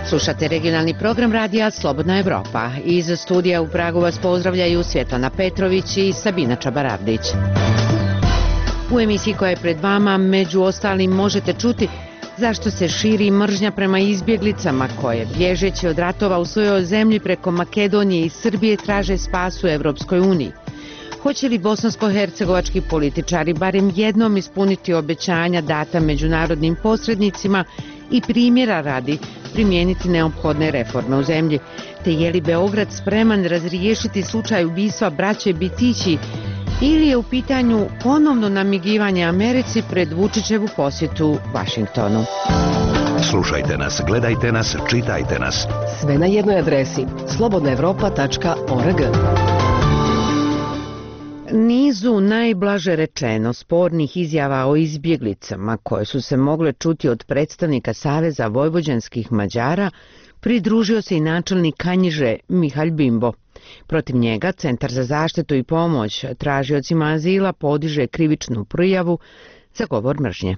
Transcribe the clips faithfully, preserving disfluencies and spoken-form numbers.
Slušate regionalni program radija Slobodna Evropa. Iz studija u Pragu vas pozdravljaju Svjetlana Petrović i Sabina Čabaravdić. U emisiji koja je pred vama, među ostalim, možete čuti zašto se širi mržnja prema izbjeglicama koje, bježeći od ratova u svojoj zemlji preko Makedonije i Srbije, traže spas u Evropskoj uniji. Hoće li bosansko-hercegovački političari barem jednom ispuniti obećanja data međunarodnim posrednicima i primjera radi primijeniti neophodne reforme u zemlji? Te je li Beograd spreman razriješiti slučaj ubistva braće Bitići ili je u pitanju ponovno namigivanje Americi pred Vučićevu posjetu Vašingtonu? Slušajte nas, gledajte nas, čitajte nas. Sve na jednoj adresi slobodna evropa tačka org. Nizu najblaže rečeno spornih izjava o izbjeglicama koje su se mogle čuti od predstavnika Saveza vojvođanskih Mađara pridružio se i načelnik Kanjiže Mihalj Bimbo. Protiv njega Centar za zaštitu i pomoć tražiocima azila podiže krivičnu prijavu za govor mržnje.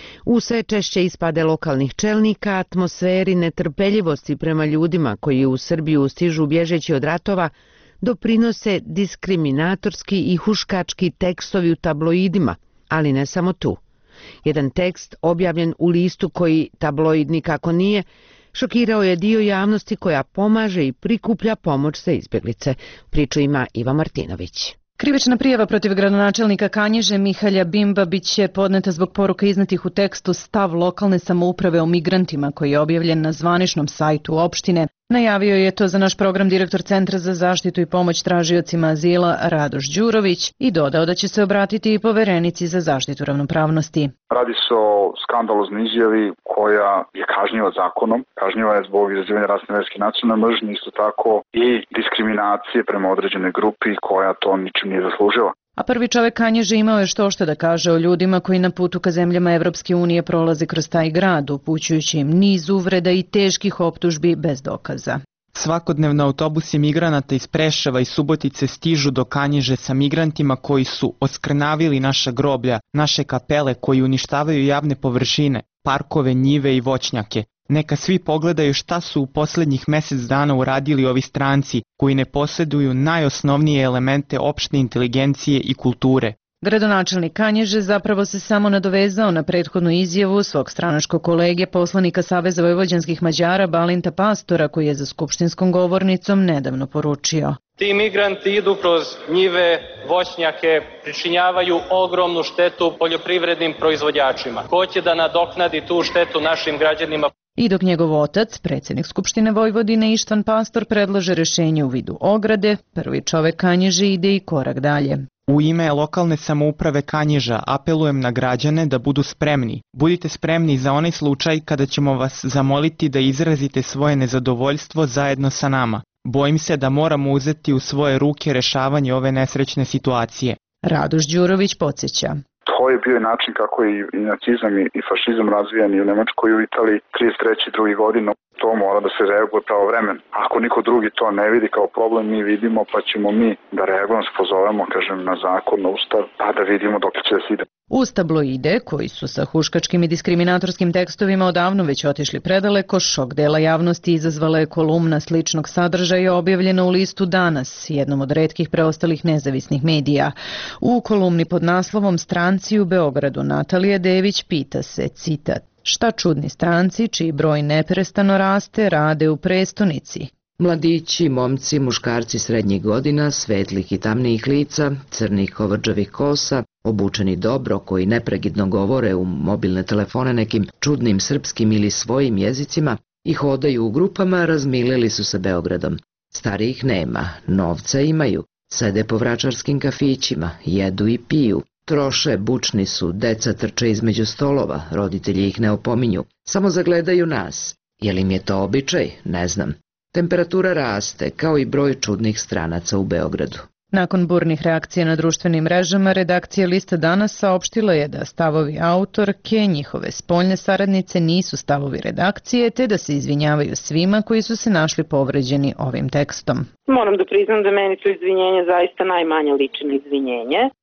U sve češće ispade lokalnih čelnika, atmosferi netrpeljivosti prema ljudima koji u Srbiju stižu bježeći od ratova doprinose diskriminatorski i huškački tekstovi u tabloidima, ali ne samo tu. Jedan tekst objavljen u listu koji tabloid nikako nije, šokirao je dio javnosti koja pomaže i prikuplja pomoć za izbjeglice. Priču ima Iva Martinović. Krivična prijava protiv gradonačelnika Kanjiže Mihalja Bimba bit će podneta zbog poruka iznetih u tekstu Stav lokalne samouprave o migrantima koji je objavljen na zvaničnom sajtu opštine. Najavio je to za naš program direktor Centra za zaštitu i pomoć tražiocima azila Radoš Đurović i dodao da će se obratiti i poverenici za zaštitu ravnopravnosti. Radi se o skandaloznoj izjavi koja je kažnjiva zakonom. Kažnjiva je zbog izazivanja rasne, verske i nacionalne mržnje, isto tako i diskriminacije prema određenoj grupi koja to ničim nije zaslužila. A prvi čovek Kanjiže imao je što što da kaže o ljudima koji na putu ka zemljama Evropske unije prolaze kroz taj grad, upućujući im niz uvreda i teških optužbi bez dokaza. Svakodnevno autobusi migranata iz Preševa i Subotice stižu do Kanjiže sa migrantima koji su oskrnavili naša groblja, naše kapele, koji uništavaju javne površine, parkove, njive i voćnjake. Neka svi pogledaju šta su u posljednjih mjesec dana uradili ovi stranci koji ne posjeduju najosnovnije elemente opšte inteligencije i kulture. Gradonačelnik Kanjiže zapravo se samo nadovezao na prethodnu izjavu svog stranačkog kolege poslanika Saveza vojvođanskih Mađara Balinta Pastora, koji je za skupštinskom govornicom nedavno poručio: Ti migranti idu kroz njive, voćnjake, pričinjavaju ogromnu štetu poljoprivrednim proizvođačima. Ko će da nadoknadi tu štetu našim građanima? I dok njegov otac, predsjednik Skupštine Vojvodine Ištvan Pastor, predlaže rješenje u vidu ograde, prvi čovek Kanjiže ide i korak dalje. U ime lokalne samouprave Kanjiža apelujem na građane da budu spremni. Budite spremni za onaj slučaj kada ćemo vas zamoliti da izrazite svoje nezadovoljstvo zajedno sa nama. Bojim se da moramo uzeti u svoje ruke rješavanje ove nesrećne situacije. Radoš Đurović podsjeća: To je bio način kako je i nacizam i fašizam razvijan i u Nemačkoj i u Italiji trideset treće i druge godine. To mora da se reaguje pravovremeno. Ako niko drugi to ne vidi kao problem, mi vidimo, pa ćemo mi da reagujemo, se pozovemo, kažem, na zakon, na ustav, pa da vidimo dok će da se ide. Uz tabloide, koji su sa huškačkim i diskriminatorskim tekstovima odavno već otišli predaleko, šok dela javnosti izazvala je kolumna sličnog sadržaja objavljena u listu Danas, jednom od retkih preostalih nezavisnih medija. U kolumni pod naslovom Stranci u Beogradu Natalija Dević pita se, citat: šta čudni stranci, čiji broj neprestano raste, rade u prestonici? Mladići, momci, muškarci srednjih godina, svetlih i tamnijih lica, crnih kovrđavih kosa, obučeni dobro, koji nepregidno govore u mobilne telefone nekim čudnim srpskim ili svojim jezicima i hodaju u grupama, razmilili su se Beogradom. Starijih nema, novca imaju, sede po vračarskim kafićima, jedu i piju. Troše, bučni su, deca trče između stolova, roditelji ih ne opominju, samo zagledaju nas. Je li im je to običaj? Ne znam. Temperatura raste, kao i broj čudnih stranaca u Beogradu. Nakon burnih reakcija na društvenim mrežama, redakcija lista Danas saopštila je da stavovi autorke, njihove spoljne saradnice, nisu stavovi redakcije, te da se izvinjavaju svima koji su se našli povređeni ovim tekstom. Moram da priznam da meni to izvinjenje zaista najmanje liči na izvinjenje.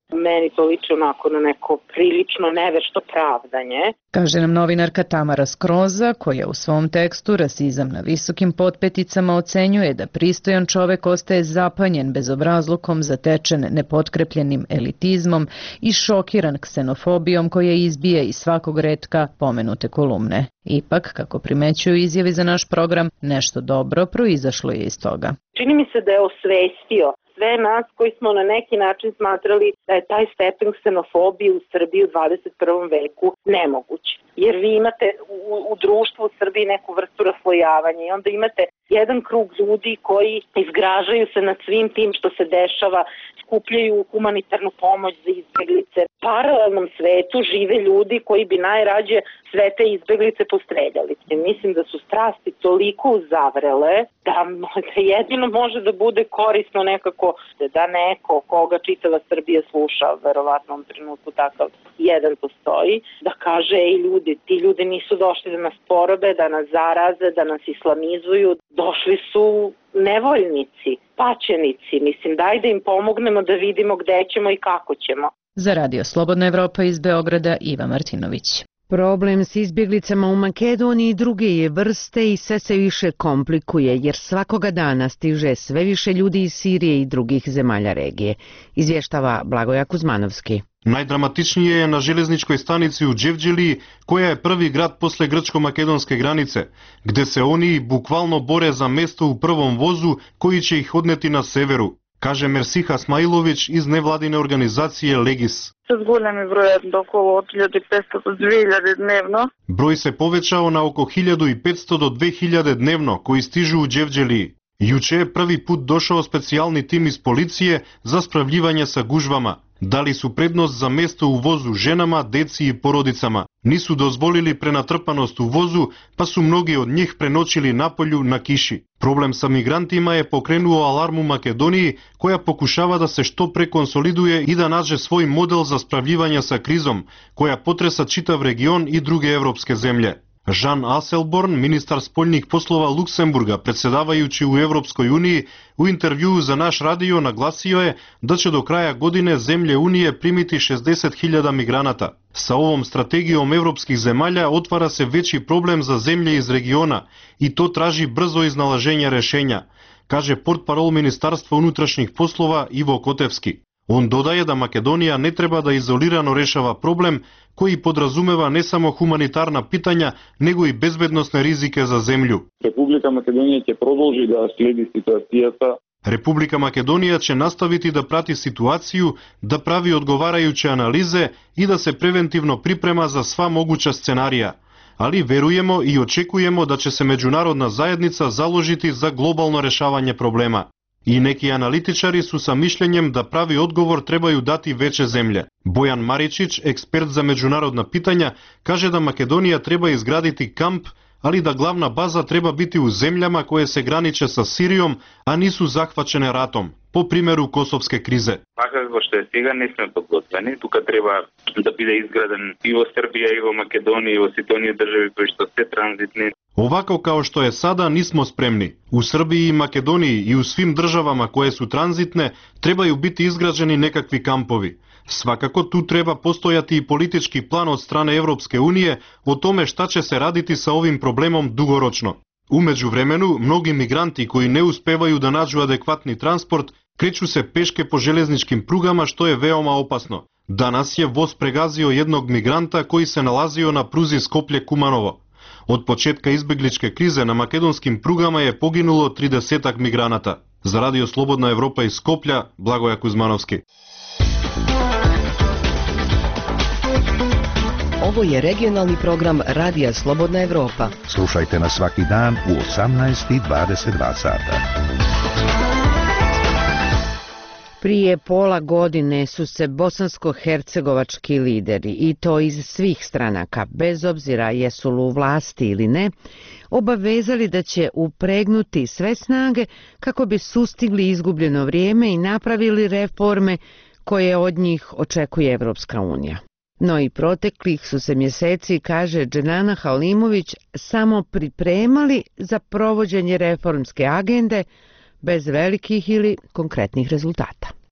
Meni to liči onako na neko prilično nevešto pravdanje. Kaže nam novinarka Tamara Skroza, koja u svom tekstu Rasizam na visokim potpeticama ocenjuje da pristojan čovek ostaje zapanjen bezobrazlukom, zatečen nepotkrepljenim elitizmom i šokiran ksenofobijom koja izbija iz svakog retka pomenute kolumne. Ipak, kako primećuju izjavi za naš program, nešto dobro proizašlo je iz toga. Čini mi se da je osvestio sve nas koji smo na neki način smatrali da je taj stepen ksenofobije u Srbiji u dvadeset prvom veku nemoguć. Jer vi imate u, u društvu u Srbiji neku vrstu raslojavanja i onda imate jedan krug ljudi koji izgražaju se nad svim tim što se dešava, skupljaju humanitarnu pomoć za izbeglice. U paralelnom svetu žive ljudi koji bi najrađe sve te izbeglice postreljali. Mislim da su strasti toliko uzavrele da, da jedino može da bude korisno nekako da neko koga čitava Srbija sluša, verovatno u trenutku takav jedan postoji, da kaže ej ljudi, ti ljudi nisu došli da nas porobe, da nas zaraze, da nas islamizuju, došli su nevoljnici, pačenici, mislim daj da im pomognemo da vidimo gde ćemo i kako ćemo. Za Radio Slobodna Evropa iz Beograda, Iva Martinović. Problem s izbjeglicama u Makedoniji druge je vrste i sve se više komplikuje, jer svakoga dana stiže sve više ljudi iz Sirije i drugih zemalja regije, izvještava Blagoja Kuzmanovski. Najdramatičnije je na železničkoj stanici u Đevđeliji, koja je prvi grad posle grčko-makedonske granice, gde se oni bukvalno bore za mesto u prvom vozu koji će ih odneti na severu, kaže Mersiha Smailović iz nevladine organizacije Legis. С големи број до околу од илјаду и петстото до две илјади дневно. Број се повечао на око илјаду и петстото до две илјади дневно кои стижу у Đevđeliji. Јуче први пут дошао специјални тим из полиције за справљивање са гужвама. Дали су предност за место у возу женама, деци и породицама. Нису дозволили пренатрпаност у возу, па су многи од нив преночили наполју на киши. Проблем са мигрантима е покренуо аларм у Македонiji, која покушава да се што пре консолидуе и да наже свој модел за справљивање са кризом, која потреса читав регион и други европске земје. Жан Аселборн, министар спољних послова Луксембурга, председавајучи у Европској Унiji, у интервјуу за наш радио нагласио е да ќе до краја године земље Унije примити шездесет хиљади миграната. Sa ovom strategijom evropskih zemalja otvara se veći problem za zemlje iz regiona i to traži brzo iznalaženje rešenja, kaže portparol Ministarstva unutrašnjih poslova Ivo Kotevski. On dodaje da Makedonija ne treba da izolirano rešava problem koji podrazumeva ne samo humanitarna pitanja, nego i bezbednosne rizike za zemlju. Република Македонија ќе продолжи да следи ситуацијата. Република Македонија ќе наставити да прати ситуацију, да прави одговарајуче анализе и да се превентивно припрема за сва могуча сценарија. Али веруемо и очекуемо да ќе се меѓународна заедница заложити за глобално решавање проблема. И неки аналитичари су са мишљењем да прави одговор требају дати вече земље. Бојан Маричич, експерт за меѓународна питања, каже да Македонија треба изградити камп, али да главна база треба бити у земљама кои се граниче со Сиријом, а нису захвачене ратом, по примеру косовске кризе. Така како што е сега не сме подготвени, тука треба да биде изграден и во Србија, и во Македонија, и во сите оние држави кои што се транзитни. Овако као што е сада, нисмо спремни. У Србија и Македонија и у свим државама кои су транзитне, требају бити изграđeni некакви кампови. Свакако ту треба постојати и политички план од страна Европске Унije о томе шта ќе се радити sa овим проблемом дугорочно. У меѓувремену, многи мигранти кои не успевају да наđu адекватни транспорт, кречу се пешке по железничким пругама, што е веома опасно. Данас ја воз прегазио едног мигранта кој се налазио на прузи Скопје-Куманово. Од почетка избегличке кризе на македонским пругама е погинуло тридесет миграната. За Радио Слободна Европа из Скопја, Благоја Кузмановски. Ovo je regionalni program Radija Slobodna Evropa. Slušajte nas svaki dan u osamnaest i dvadeset dva sata. Prije pola godine su se bosansko-hercegovački lideri, i to iz svih stranaka, bez obzira jesu li u vlasti ili ne, obavezali da će upregnuti sve snage kako bi sustigli izgubljeno vrijeme i napravili reforme koje od njih očekuje Evropska unija. No i proteklih su se mjeseci, kaže Dženana Halimović, samo pripremali za provođenje reformske agende bez velikih ili konkretnih rezultata.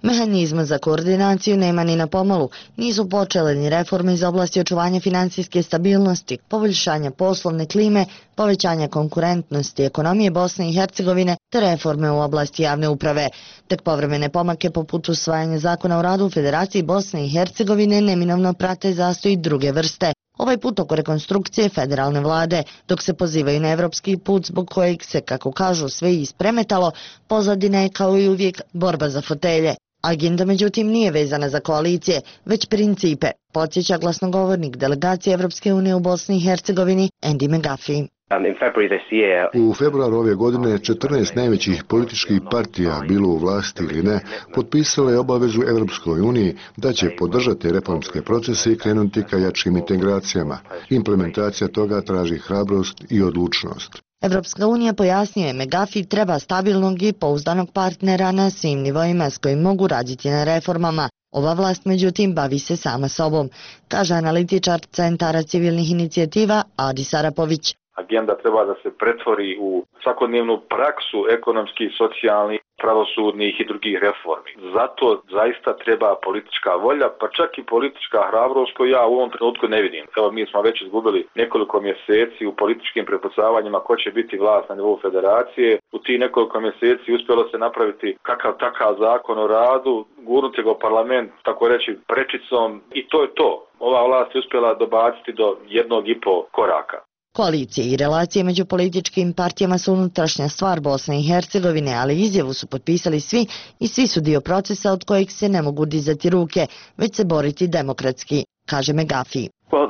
Mehanizma za koordinaciju nema ni na pomolu, nisu počele ni reforme iz oblasti očuvanja financijske stabilnosti, poboljšanja poslovne klime, povećanja konkurentnosti ekonomije Bosne i Hercegovine te reforme u oblasti javne uprave. Tek povremene pomake poput usvajanja zakona o radu u Federaciji Bosne i Hercegovine neminovno prate zastoj druge vrste. Ovaj put oko rekonstrukcije federalne vlade, dok se pozivaju na evropski put zbog kojeg se, kako kažu, sve ispremetalo, pozadina je kao i uvijek borba za fotelje. Agenda međutim nije vezana za koalicije, već principe, podsjeća glasnogovornik delegacije Evropske unije u Bosni i Hercegovini Andy McGuffey. U februaru ove godine četrnaest najvećih političkih partija, bilo u vlasti ili ne, potpisale je obavezu Evropskoj uniji da će podržati reformske procese i krenuti ka jačim integracijama. Implementacija toga traži hrabrost i odlučnost. Evropska unija, pojasnio je McGuffey, treba stabilnog i pouzdanog partnera na svim nivoima s kojim mogu raditi na reformama. Ova vlast, međutim, bavi se sama sobom, kaže analitičar Centara civilnih inicijativa Adis Arapović. Agenda treba da se pretvori u svakodnevnu praksu ekonomskih, socijalnih, pravosudnih i drugih reformi. Zato zaista treba politička volja, pa čak i politička hrabrost koju ja u ovom trenutku ne vidim. Evo, mi smo već izgubili nekoliko mjeseci u političkim prepucavanjima ko će biti vlast na nivou federacije. U tih nekoliko mjeseci uspjelo se napraviti kakav takav zakon o radu, gurnuti ga u parlament, tako reći, prečicom i to je to. Ova vlast je uspjela dobaciti do jednog i po koraka. Koalicije i relacije među političkim partijama su unutrašnja stvar Bosne i Hercegovine, ali izjavu su potpisali svi i svi su dio procesa od kojeg se ne mogu dizati ruke, već se boriti demokratski, kaže McGuffey.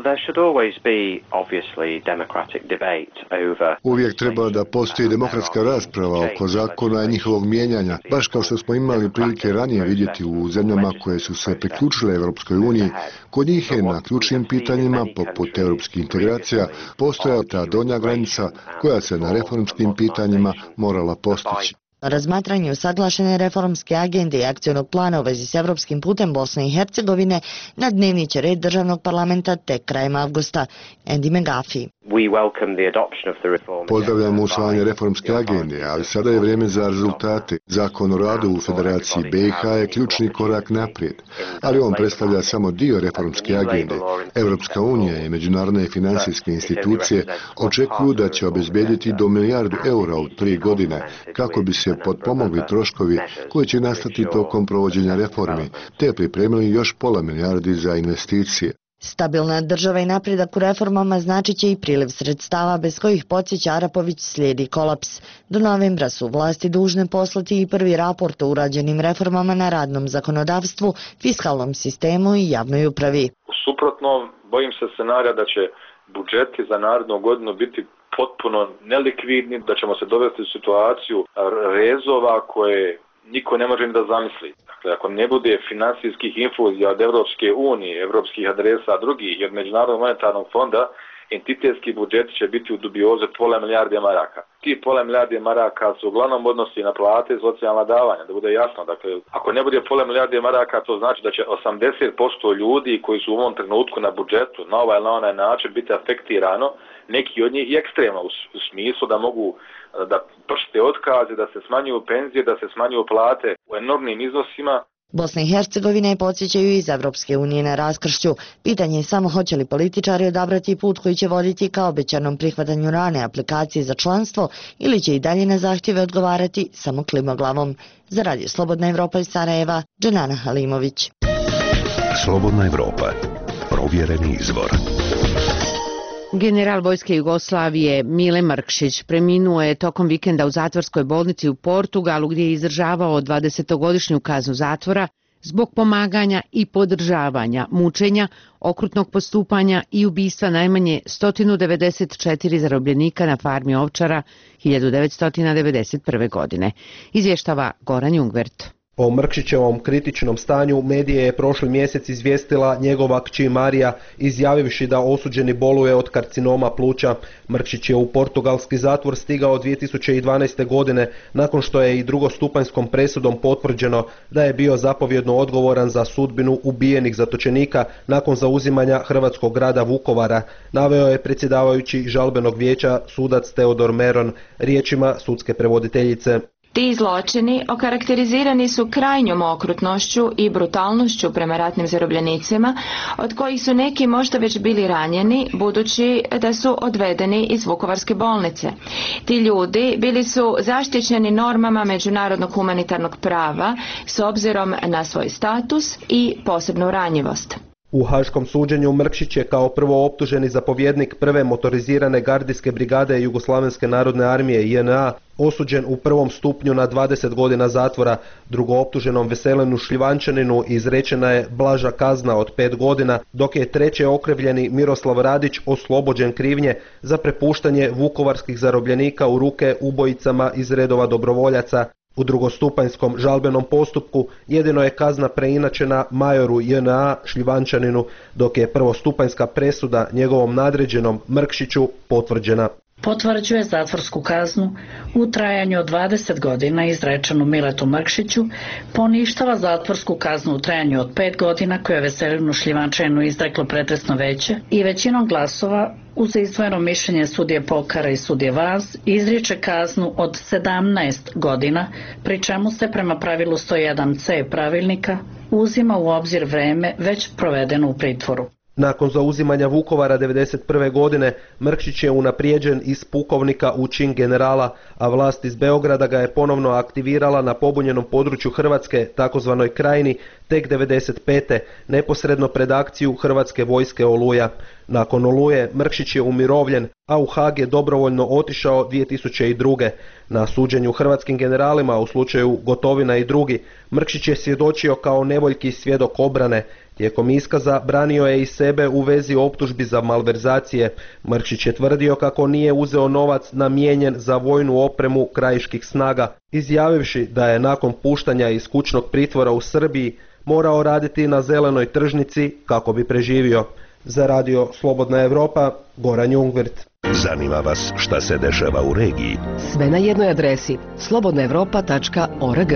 Uvijek treba da postoji demokratska rasprava oko zakona i njihovog mijenjanja, baš kao što smo imali prilike ranije vidjeti u zemljama koje su se priključile Evropskoj uniji. Kod njih je na ključnim pitanjima, poput europskih integracija, postojala ta donja granica koja se na reformskim pitanjima morala postići. Razmatranje usaglašene reformske agende i akcionog plana u vezi s evropskim putem Bosne i Hercegovine na dnevni će red državnog parlamenta tek krajem avgusta. Andy McGuffey. Pozdravljamo usvajanje reformske agende, ali sada je vrijeme za rezultate. Zakon o radu u Federaciji B i H je ključni korak naprijed, ali on predstavlja samo dio reformske agende. Evropska unija i međunarodne financijske institucije očekuju da će obezbediti do milijardu eura u tri godine kako bi se potpomogli troškovi koji će nastati tokom provođenja reformi, te pripremili još pola milijardi za investicije. Stabilna država i napredak u reformama značit će i priliv sredstava bez kojih, podsjeća Arapović, slijedi kolaps. Do novembra su vlasti dužne poslati i prvi raport o urađenim reformama na radnom zakonodavstvu, fiskalnom sistemu i javnoj upravi. Suprotno, bojim se scenarija da će budžeti za narednu godinu biti potpuno nelikvidni, da ćemo se dovesti u situaciju rezova koje niko ne može ni da zamisli. Dakle, ako ne bude finansijskih infuzija od Evropske unije, evropskih adresa drugih i od Međunarodnog monetarnog fonda, entitetski budžet će biti u dubioze pola milijarde maraka. Ti pola milijarde maraka su uglavnom odnosi na plate i socijalna davanja, da bude jasno. Dakle, ako ne bude pola milijarde maraka, to znači da će osamdeset posto ljudi koji su u ovom trenutku na budžetu na ovaj ili na onaj način biti afektirano, neki od njih i ekstremno u, u smislu da mogu da pršte otkaze, da se smanjuju penzije, da se smanjuju plate u enormnim iznosima. Bosna i Hercegovina je, podsjećaju iz Evropske unije, na raskršću. Pitanje je samo hoće li političari odabrati put koji će voditi ka obećanom prihvatanju rane aplikacije za članstvo ili će i dalje na zahtjeve odgovarati samo klimoglavom. Za Radio Slobodna Evropa iz Sarajeva, Dženana Halimović. Slobodna Evropa. Provjereni izvor. General vojske Jugoslavije Mile Mrkšić preminuo je tokom vikenda u zatvorskoj bolnici u Portugalu gdje je izdržavao dvadesetogodišnju kaznu zatvora zbog pomaganja i podržavanja mučenja, okrutnog postupanja i ubistva najmanje sto devedeset četiri zarobljenika na farmi Ovčara hiljadu devetsto devedeset prve. godine. Izvještava Goran Jungvert. O Mrkšićevom kritičnom stanju medije je prošli mjesec izvijestila njegova kći Marija, izjavivši da osuđeni boluje od karcinoma pluća. Mrkšić je u portugalski zatvor stigao dvije tisuće dvanaeste. godine nakon što je i drugostupanjskom presudom potvrđeno da je bio zapovjedno odgovoran za sudbinu ubijenih zatočenika nakon zauzimanja hrvatskog grada Vukovara, naveo je predsjedavajući žalbenog vijeća sudac Teodor Meron riječima sudske prevoditeljice. Ti zločini okarakterizirani su krajnjom okrutnošću i brutalnošću prema ratnim zarobljenicima, od kojih su neki možda već bili ranjeni, budući da su odvedeni iz Vukovarske bolnice. Ti ljudi bili su zaštićeni normama međunarodnog humanitarnog prava s obzirom na svoj status i posebnu ranjivost. U haškom suđenju Mrkšić je kao prvo optuženi zapovjednik prve motorizirane gardijske brigade Jugoslavenske narodne armije J N A osuđen u prvom stupnju na dvadeset godina zatvora. Drugo optuženom Veselinu Šljivančaninu izrečena je blaža kazna od pet godina, dok je treće okrivljeni Miroslav Radić oslobođen krivnje za prepuštanje vukovarskih zarobljenika u ruke ubojicama iz redova dobrovoljaca. U drugostupanjskom žalbenom postupku jedino je kazna preinačena majoru J N A Šljivančaninu, dok je prvostupanjska presuda njegovom nadređenom Mrkšiću potvrđena. Potvrđuje zatvorsku kaznu u trajanju od dvadeset godina izrečenu Miletu Mrkšiću, poništava zatvorsku kaznu u trajanju od pet godina koju je Veselinu Šljivančaninu izreklo pretresno veće i većinom glasova uz izdvojeno mišljenje sudije Pokara i sudije Vaz izriče kaznu od sedamnaest godina, pri čemu se prema pravilu sto jedan C pravilnika uzima u obzir vreme već provedeno u pritvoru. Nakon zauzimanja Vukovara devedeset prve godine Mrkšić je unaprijeđen iz pukovnika u čin generala, a vlast iz Beograda ga je ponovno aktivirala na pobunjenom području Hrvatske, takozvanoj Krajini, tek devedeset pete neposredno pred akciju Hrvatske vojske Oluja. Nakon Oluje Mrkšić je umirovljen, a u Haag je dobrovoljno otišao dvije tisuće druge. Na suđenju hrvatskim generalima u slučaju Gotovina i drugi, Mrkšić je svjedočio kao nevoljki svjedok obrane. Tijekom iskaza branio je i sebe u vezi optužbi za malverzacije. Mrkšić je tvrdio kako nije uzeo novac namijenjen za vojnu opremu krajiških snaga, izjavivši da je nakon puštanja iz kućnog pritvora u Srbiji morao raditi na zelenoj tržnici kako bi preživio. Za radio Slobodna Evropa, Goran Jungwirth. Zanima vas šta se dešava u regiji? Sve na jednoj adresi slobodna evropa tačka org.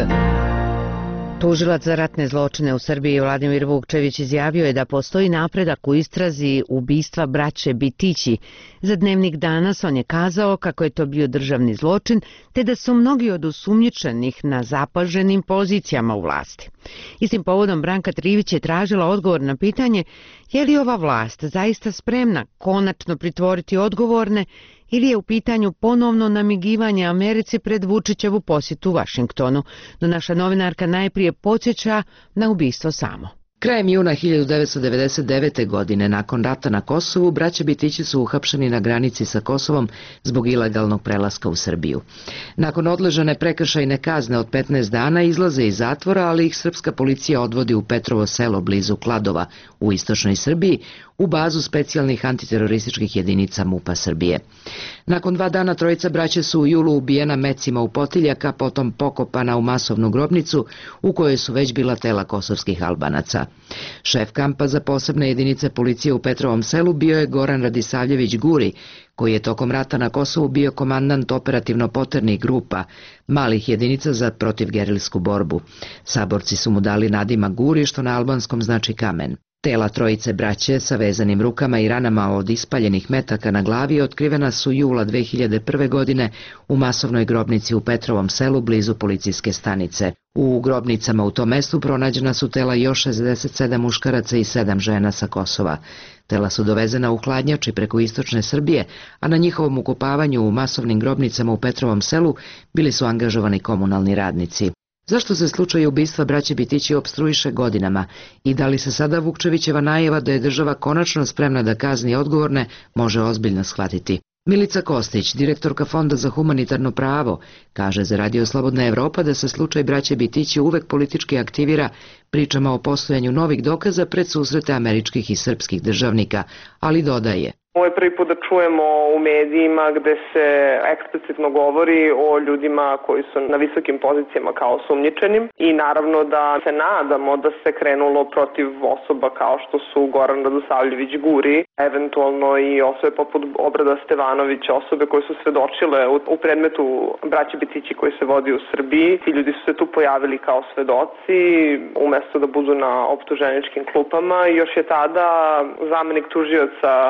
Tužilac za ratne zločine u Srbiji Vladimir Vukčević izjavio je da postoji napredak u istrazi ubistva braće Bitići. Za Dnevnik Danas on je kazao kako je to bio državni zločin, te da su mnogi od osumnjičenih na zapaženim pozicijama u vlasti. Istim povodom Branka Trivić je tražila odgovor na pitanje je li ova vlast zaista spremna konačno pritvoriti odgovorne ili je u pitanju ponovno namigivanje Americi pred Vučićevu posjetu u Vašingtonu, no naša novinarka najprije podsjeća na ubistvo samo. Krajem juna hiljadu devetsto devedeset devete. godine, nakon rata na Kosovu, braća Bitići su uhapšeni na granici sa Kosovom zbog ilegalnog prelaska u Srbiju. Nakon odležane prekršajne kazne od petnaest dana izlaze iz zatvora, ali ih srpska policija odvodi u Petrovo selo blizu Kladova u istočnoj Srbiji, u bazu specijalnih antiterorističkih jedinica MUP-a Srbije. Nakon dva dana trojica braće su u julu ubijena mecima u potiljaka, potom pokopana u masovnu grobnicu u kojoj su već bila tela kosovskih Albanaca. Šef kampa za posebne jedinice policije u Petrovom selu bio je Goran Radisavljević Guri, koji je tokom rata na Kosovu bio komandant operativno-poternih grupa, malih jedinica za protivgerilsku borbu. Saborci su mu dali nadimak Guri, što na albanskom znači kamen. Tela trojice braće sa vezanim rukama i ranama od ispaljenih metaka na glavi otkrivena su jula dve hiljade prve. godine u masovnoj grobnici u Petrovom selu blizu policijske stanice. U grobnicama u tom mestu pronađena su tela još šezdeset sedam muškaraca i sedam žena sa Kosova. Tela su dovezena u hladnjači preko istočne Srbije, a na njihovom ukopavanju u masovnim grobnicama u Petrovom selu bili su angažovani komunalni radnici. Zašto se slučaj ubistva braće Bitići opstruiše godinama i da li se sada Vukčevićeva najava da je država konačno spremna da kazni odgovorne može ozbiljno shvatiti? Milica Kostić, direktorka Fonda za humanitarno pravo, kaže za radio Slobodna Evropa da se slučaj braće Bitići uvek politički aktivira pričama o postojanju novih dokaza pred susrete američkih i srpskih državnika, ali dodaje: Ovo je prvi put da čujemo u medijima gde se eksplicitno govori o ljudima koji su na visokim pozicijama kao osumnjičenim i naravno da se nadamo da se krenulo protiv osoba kao što su Goran Radosavljević Guri, eventualno i osobe poput Obrada Stevanovića, osobe koje su svedočile u, u predmetu braće Bitići koji se vodi u Srbiji. Ti ljudi su se tu pojavili kao svedoci umesto da budu na optuženičkim klupama i još je tada zamenik tužioca Stan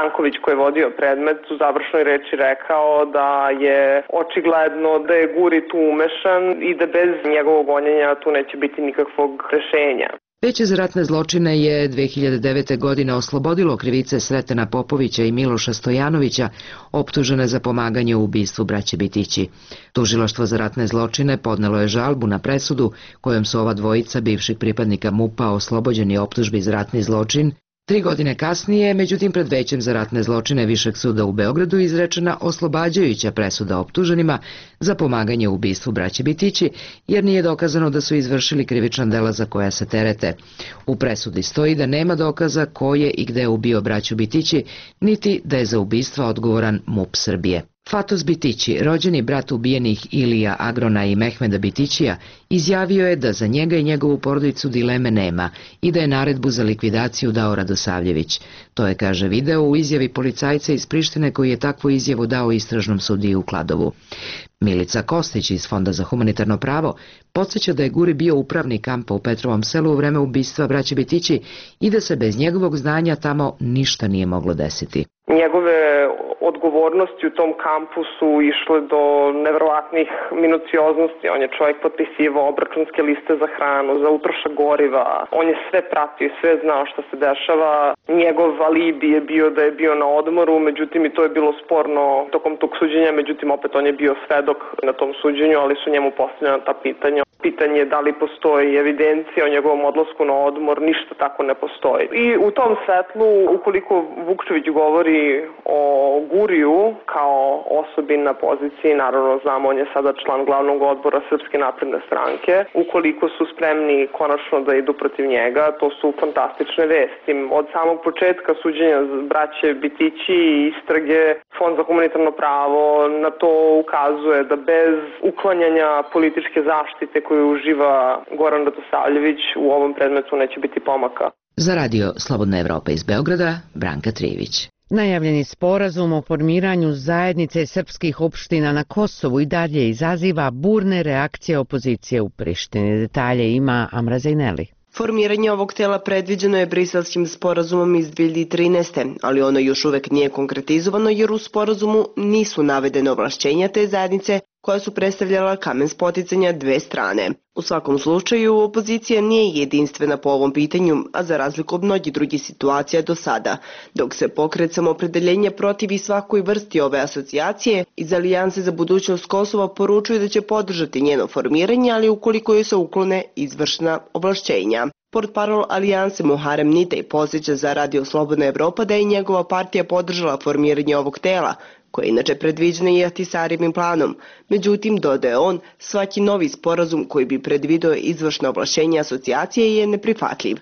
Stanković koji je vodio predmet u završnoj reči rekao da je očigledno da je Guri tu umešan i da bez njegovog gonjenja tu neće biti nikakvog rešenja. Veće za ratne zločine je dve hiljade devete. godine oslobodilo krivice Sretena Popovića i Miloša Stojanovića, optužene za pomaganje u ubistvu braće Bitići. Tužilaštvo za ratne zločine podnelo je žalbu na presudu kojom su ova dvojica bivših pripadnika MUP-a oslobođeni optužbi za ratni zločin. Tri godine kasnije, međutim pred Većem za ratne zločine Višeg suda u Beogradu izrečena oslobađajuća presuda optuženima za pomaganje u ubistvu braće Bitići, jer nije dokazano da su izvršili krivična dela za koja se terete. U presudi stoji da nema dokaza ko je i gde ubio braću Bitići, niti da je za ubistva odgovoran MUP Srbije. Fatos Bitići, rođeni brat ubijenih Ilija Agrona i Mehmeda Bitićija, izjavio je da za njega i njegovu porodicu dileme nema i da je naredbu za likvidaciju dao Radosavljević. To je, kaže video, u izjavi policajca iz Prištine koji je takvu izjavu dao istražnom sudiji u Kladovu. Milica Kostić iz Fonda za humanitarno pravo podsjeća da je Guri bio upravnik kampa u Petrovom selu u vreme ubistva braće Bitići i da se bez njegovog znanja tamo ništa nije moglo desiti. Njegove odgovornosti u tom kampu su išle do neverovatnih minucioznosti. On je čovjek potpisivao obračunske liste za hranu, za utrošak goriva. On je sve pratio, sve znao što se dešava. Njegov alibi je bio da je bio na odmoru, međutim i to je bilo sporno tokom tog suđenja, međutim opet on je bio svedok na tom suđenju, ali su njemu postavljena ta pitanja. Pitanje je da li postoji evidencija o njegovom odlasku na odmor, ništa tako ne postoji. I u tom svetlu, ukoliko Vukčević govori o Guriju kao osobi na poziciji, naravno znamo, on je sada član glavnog odbora Srpske napredne stranke, ukoliko su spremni konačno da idu protiv njega, to su fantastične vesti. Od samog početka suđenja braće Bitići i istrage, Fond za humanitarno pravo na to ukazuje da bez uklanjanja političke zaštite koju uživa Goran Radosavljević u ovom predmetu neće biti pomaka. Za radio Slobodna Evropa iz Beograda, Branka Trijević. Najavljeni sporazum o formiranju zajednice srpskih opština na Kosovu i dalje izaziva burne reakcije opozicije u Prištini. Detalje ima Amra Zajneli. Formiranje ovog tela predviđeno je Briselskim sporazumom iz dve hiljade trinaeste. ali ono još uvek nije konkretizovano jer u sporazumu nisu navedene ovlašćenja te zajednice koja su predstavljala kamen spoticanja dve strane. U svakom slučaju, opozicija nije jedinstvena po ovom pitanju, a za razliku od mnogih drugih situacija do sada. Dok se pokret Samoopredeljenja protivi svakoj vrsti ove asocijacije, iz Alijanse za budućnost Kosova poručuju da će podržati njeno formiranje, ali ukoliko joj se uklone izvršna ovlašćenja. Portparol Alijanse Muharem Nitej posjeća za radio Slobodna Evropa da je njegova partija podržala formiranje ovog tela, koje je inače predviđeno i Ahtisarijevim planom. Međutim, dodaje on, svaki novi sporazum koji bi predvideo izvršno ovlašćenje asocijacije je neprihvatljiv.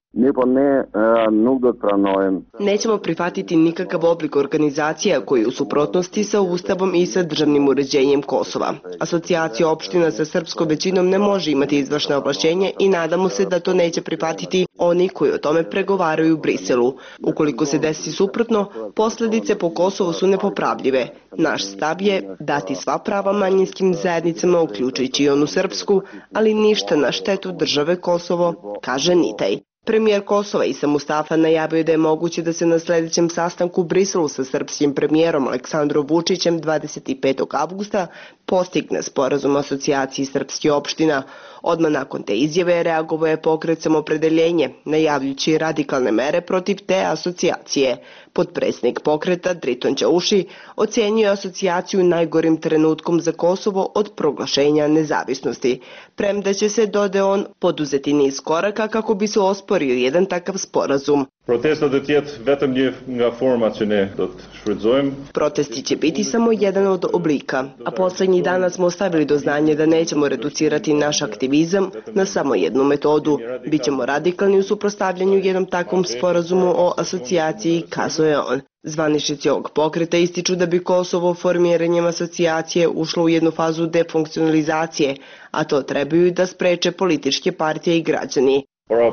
Nećemo prihvatiti nikakav oblik organizacija koji je u suprotnosti sa Ustavom i sa državnim uređenjem Kosova. Asocijacija opština sa srpskom većinom ne može imati izvršno ovlašćenje i nadamo se da to neće prihvatiti oni koji o tome pregovaraju u Briselu. Ukoliko se desi suprotno, posljedice po Kosovo su nepopravljive. Naš stav je dati sva prava manjinskim zajednicama, uključujući i onu srpsku, ali ništa na štetu države Kosovo, kaže Nitej. Premijer Kosova Isa Mustafa najavio da je moguće da se na sljedećem sastanku u Briselu sa srpskim premijerom Aleksandrom Vučićem dvadeset petog avgusta postigne sporazum o asocijaciji srpskih opština. Odmah nakon te izjave reagovao je pokret Samoopredeljenje, najavljujući radikalne mere protiv te asocijacije. Potpredsjednik pokreta Driton Ćauši ocenio asocijaciju najgorim trenutkom za Kosovo od proglašenja nezavisnosti. Premda će se, dodaje on, poduzeti niz koraka kako bi se osporio jedan takav sporazum. Protesta do tjetë vetëm një nga format që ne do të shfrytëzojmë. Protesti će biti samo jedan od oblika, a posljednjih dana smo ostavili do znanja da nećemo reducirati naš aktivizam na samo jednu metodu. Bićemo radikalni u suprotstavljanju jednom takvom sporazumu o asocijaciji, kazuje on. Zvaničnici ovog pokreta ističu da bi Kosovo formiranjem asocijacije ušlo u jednu fazu defunkcionalizacije, a to trebaju da spreče političke partije i građani.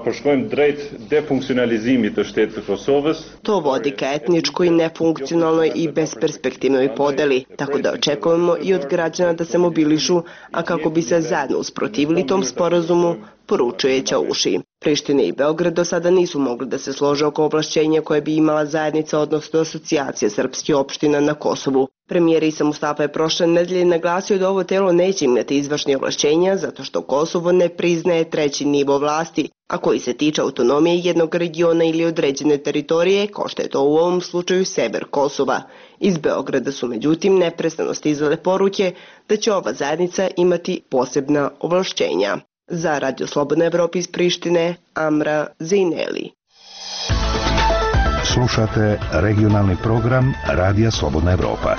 To vodi ka etničkoj, nefunkcionalnoj i besperspektivnoj podeli, tako da očekujemo i od građana da se mobilišu, a kako bi se zajedno usprotivili tom sporazumu, poručuje Ćauši. Priština i Beograd do sada nisu mogli da se slože oko ovlašćenja koje bi imala zajednica, odnosno asocijacija srpskih opština na Kosovu. Premijer Isa Mustafa je prošle nedelje naglasio da ovo telo neće imati izvršne ovlašćenja zato što Kosovo ne priznaje treći nivo vlasti, a koji se tiče autonomije jednog regiona ili određene teritorije, kao što je to u ovom slučaju sever Kosova. Iz Beograda su međutim neprestano stizale poruke da će ova zajednica imati posebna ovlašćenja. Za Radio Slobodna Evropa iz Prištine, Amra Zejneli. Slušate regionalni program Radija Slobodna Evropa.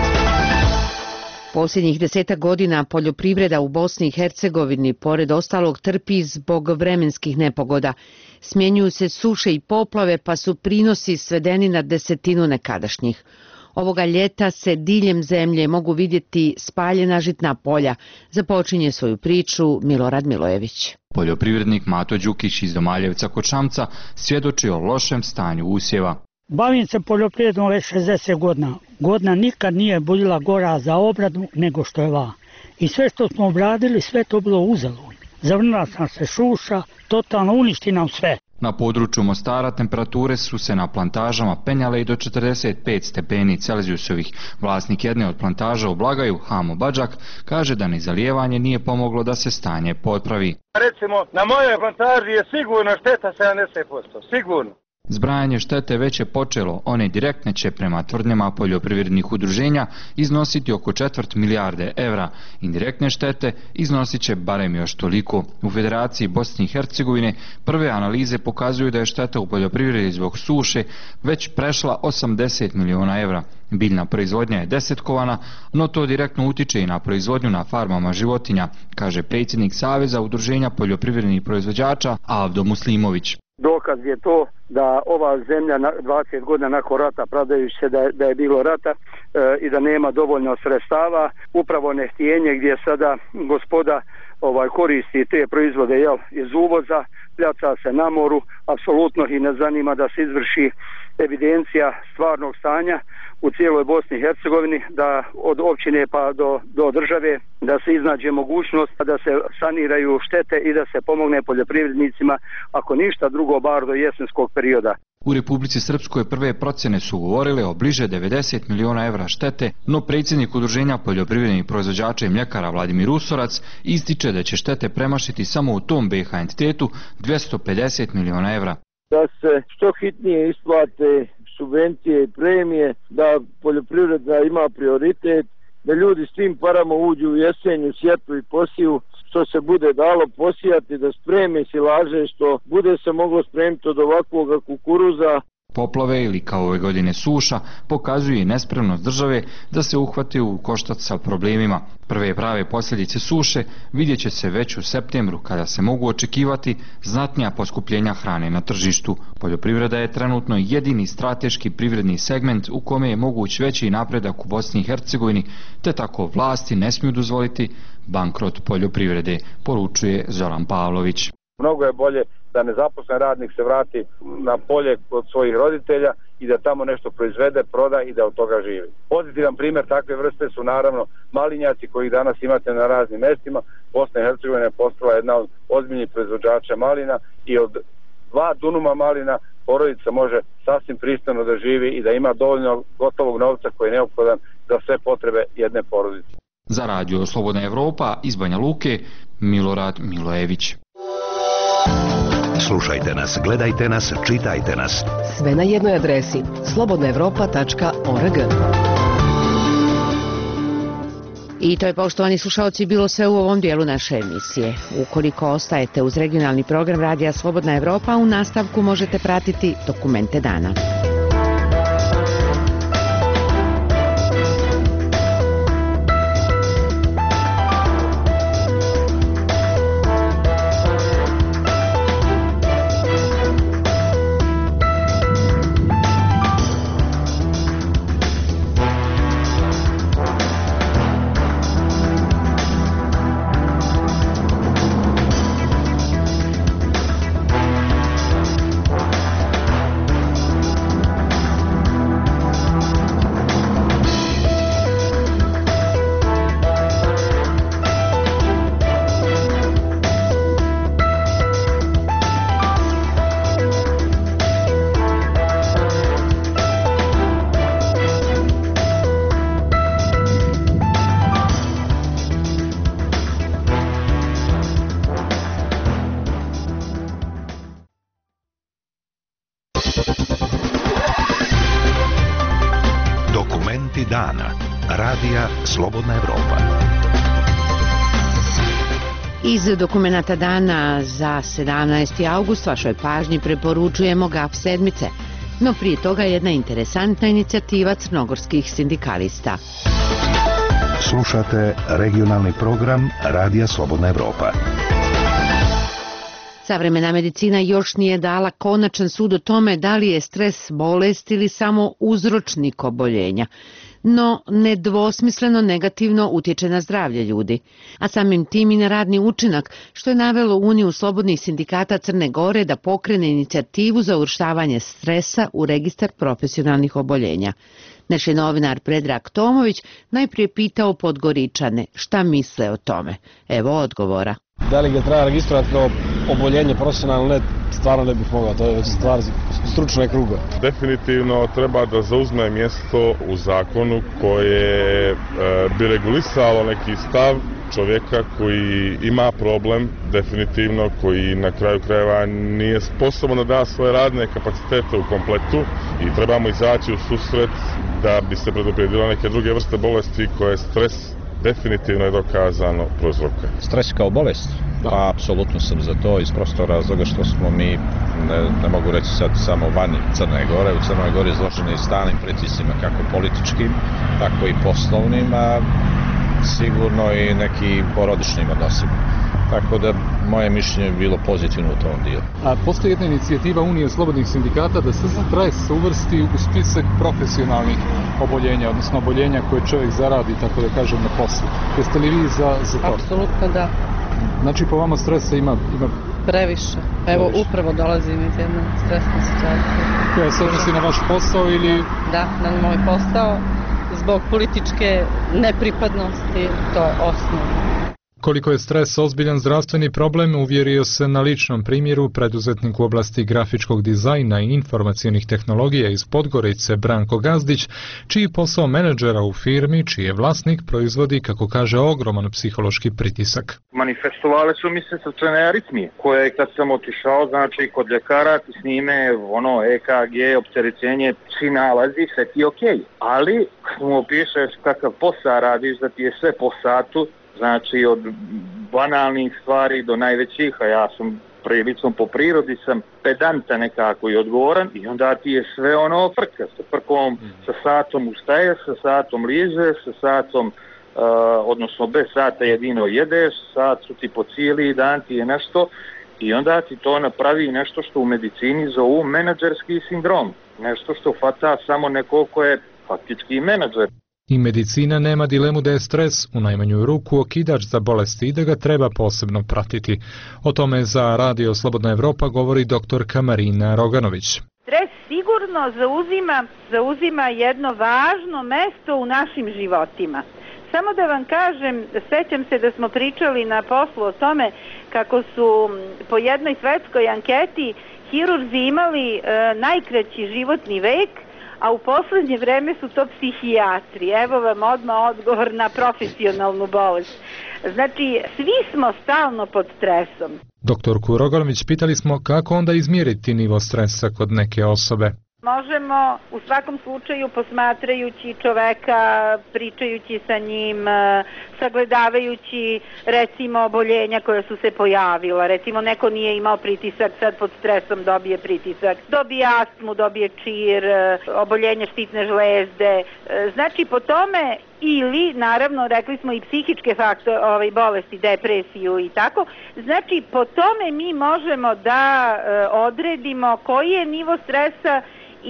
Posljednjih desetak godina poljoprivreda u Bosni i Hercegovini pored ostalog trpi zbog vremenskih nepogoda. Smjenjuju se suše i poplave pa su prinosi svedeni na desetinu nekadašnjih. Ovoga ljeta se diljem zemlje mogu vidjeti spaljena žitna polja. Započinje svoju priču Milorad Milojević. Poljoprivrednik Mato Đukić iz Domaljevca kod Šamca svjedoči o lošem stanju usjeva. Bavim se poljoprivredom već šezdeset godina. Godina nikad nije bila gora za obradu nego što je ova. I sve što smo obradili, sve to bilo uzalud. Zavrnila sam se šuša, totalno uništi nam sve. Na području Mostara temperature su se na plantažama penjale i do četrdeset pet stepeni Celzijusovih. Vlasnik jedne od plantaža u Blagaju, Hamo Badžak, kaže da ni zalijevanje nije pomoglo da se stanje popravi. Recimo, na mojoj plantaži je sigurno šteta sedamdeset posto, sigurno. Zbrajanje štete već je počelo, one direktne će prema tvrdnjama poljoprivrednih udruženja iznositi oko četvrt milijarde evra. Indirektne štete iznosit će barem još toliko. U Federaciji Bosne i Hercegovine prve analize pokazuju da je šteta u poljoprivredi zbog suše već prešla osamdeset miliona evra. Biljna proizvodnja je desetkovana, no to direktno utiče i na proizvodnju na farmama životinja, kaže predsjednik Saveza udruženja poljoprivrednih proizvođača Avdo Muslimović. Dokaz je to da ova zemlja dvadeset godina nakon rata, pravdajući se da je, da je bilo rata e, i da nema dovoljno sredstava, upravo nehtijenje gdje sada gospoda ovaj koristi te proizvode jel, iz uvoza, pljaca se na moru, apsolutno ih ne zanima da se izvrši evidencija stvarnog stanja u cijeloj Bosni i Hercegovini, da od općine pa do, do države, da se iznađe mogućnost da se saniraju štete i da se pomogne poljoprivrednicima, ako ništa drugo, bar do jesenskog perioda. U Republici Srpskoj prve procjene su govorile o bliže devedeset miliona evra štete, no predsjednik udruženja poljoprivrednih proizvođača i mljekara Vladimir Usorac ističe da će štete premašiti samo u tom B H entitetu dvjesto pedeset miliona evra. Da se što hitnije isplate subvencije i premije, da poljoprivreda ima prioritet, da ljudi s tim parama uđu u jesenju, sjetvu i posiju, što se bude dalo posijati, da spreme silaže, što bude se moglo spremiti od ovakvog kukuruza. Poplave ili kao ove godine suša pokazuju i nespremnost države da se uhvati u koštac sa problemima. Prve prave posljedice suše vidjet će se već u septembru kada se mogu očekivati znatnija poskupljenja hrane na tržištu. Poljoprivreda je trenutno jedini strateški privredni segment u kome je moguć veći napredak u Bosni i Hercegovini, te tako vlasti ne smiju dozvoliti bankrot poljoprivrede, poručuje Zoran Pavlović. Mnogo je bolje da nezaposlen radnik se vrati na polje kod svojih roditelja i da tamo nešto proizvede, proda i da od toga živi. Pozitivan primjer takve vrste su naravno malinjaci koji danas imate na raznim mjestima. Bosna i Hercegovina je postala jedna od ozbiljnih proizvođača malina i od dva dunuma malina porodica može sasvim pristojno da živi i da ima dovoljno gotovog novca koji je neophodan za sve potrebe jedne porodice. Za Radio Slobodna Evropa iz Banja Luke, Milorad Milojević. Slušajte nas, gledajte nas, čitajte nas. Sve na jednoj adresi slobodna evropa tačka org. I to je, poštovani slušalci, bilo sve u ovom dijelu naše emisije. Ukoliko ostajete uz regionalni program Radija Slobodna Evropa, u nastavku možete pratiti Dokumente dana. dana. Radija Slobodna Evropa. Iz dokumenata dana za sedamnaesti avgust vašoj pažnji preporučujemo G A F sedmice, no prije toga jedna interesantna inicijativa crnogorskih sindikalista. Slušate regionalni program Radija Slobodna Evropa. Savremena medicina još nije dala konačan sud o tome da li je stres bolest ili samo uzročnik oboljenja, no nedvosmisleno negativno utječe na zdravlje ljudi, a samim tim i na radni učinak, što je navelo Uniju slobodnih sindikata Crne Gore da pokrene inicijativu za uvrštavanje stresa u registar profesionalnih oboljenja. Naš je novinar Predrag Tomović najprije pitao Podgoričane šta misle o tome. Evo odgovora. Da li ga treba registrovati kao oboljenje profesionalno, ne, stvarno ne bih mogao, to je već stvar stručne kruga. Definitivno treba da zauzme mjesto u zakonu koje e, bi regulisalo neki stav čovjeka koji ima problem, definitivno, koji na kraju krajeva nije sposoban da da svoje radne kapacitete u kompletu i trebamo izaći u susret da bi se predopredilo neke druge vrste bolesti koje stres definitivno je dokazano prouzrokuje. Stres kao bolest? Pa, apsolutno sam za to iz prostog razloga što smo mi, ne, ne mogu reći sad samo vani Crne Gore, u Crnoj Gori izloženi stalnim pritiscima kako političkim, tako i poslovnim, a sigurno i neki porodičnim odnosima. Tako da moje mišljenje je bilo pozitivno u tom dijelu. A postoji jedna inicijativa Unije slobodnih sindikata da se stres uvrsti u spisak profesionalnih oboljenja, odnosno oboljenja koje čovjek zaradi, tako da kažem, na poslu. Jeste li vi za, za to? Apsolutno da. Znači po vama stresa ima, ima... Previše. Evo Previše. Upravo dolazim iz jedne stresne situacije. Koja se odnosi na vaš posao ili... Da, na moj posao. Zbog političke nepripadnosti, to je osnovno. Koliko je stres ozbiljan zdravstveni problem, uvjerio se na ličnom primjeru preduzetnik u oblasti grafičkog dizajna i informacionih tehnologija iz Podgorice Branko Gazdić, čiji posao menadžera u firmi, čiji je vlasnik, proizvodi, kako kaže, ogroman psihološki pritisak. Manifestovale su mi se srčane aritmije, koje kad sam otišao, znači kod ljekara ti snime ono E K G, opterećenje, svi nalazi, sve ti je okej. Ali, kad mu opišeš kakav posao radiš, da ti je sve po satu, znači od banalnih stvari do najvećih, a ja sam prilično po prirodi sam pedanta nekako i odgovoran i onda ti je sve ono frka, sa frkom, sa satom ustaješ, sa satom ližeš, sa satom, uh, odnosno bez sata jedino jedeš, sat su ti po cijeli dan ti je nešto i onda ti to napravi nešto što u medicini zovu menadžerski sindrom, nešto što fata samo neko ko je faktički menadžer. I medicina nema dilemu da je stres u najmanju ruku okidač za bolesti i da ga treba posebno pratiti. O tome za Radio Slobodna Evropa govori doktorka Marina Roganović. Stres sigurno zauzima, zauzima jedno važno mesto u našim životima. Samo da vam kažem, sećam se da smo pričali na poslu o tome kako su po jednoj svetskoj anketi hirurzi imali e, najkraći životni vek, a u poslednje vreme su to psihijatri. Evo vam odmah odgovor na profesionalnu bolest. Znači, svi smo stalno pod stresom. Doktorku Roganović pitali smo kako onda izmjeriti nivo stresa kod neke osobe. Možemo u svakom slučaju posmatrajući čoveka, pričajući sa njim, sagledavajući recimo oboljenja koja su se pojavila. Recimo neko nije imao pritisak, sad pod stresom dobije pritisak, dobije astmu, dobije čir, oboljenje štitne žlezde. Znači po tome ili naravno rekli smo i psihičke faktore, ovaj, bolesti, depresiju i tako. Znači po tome mi možemo da odredimo koji je nivo stresa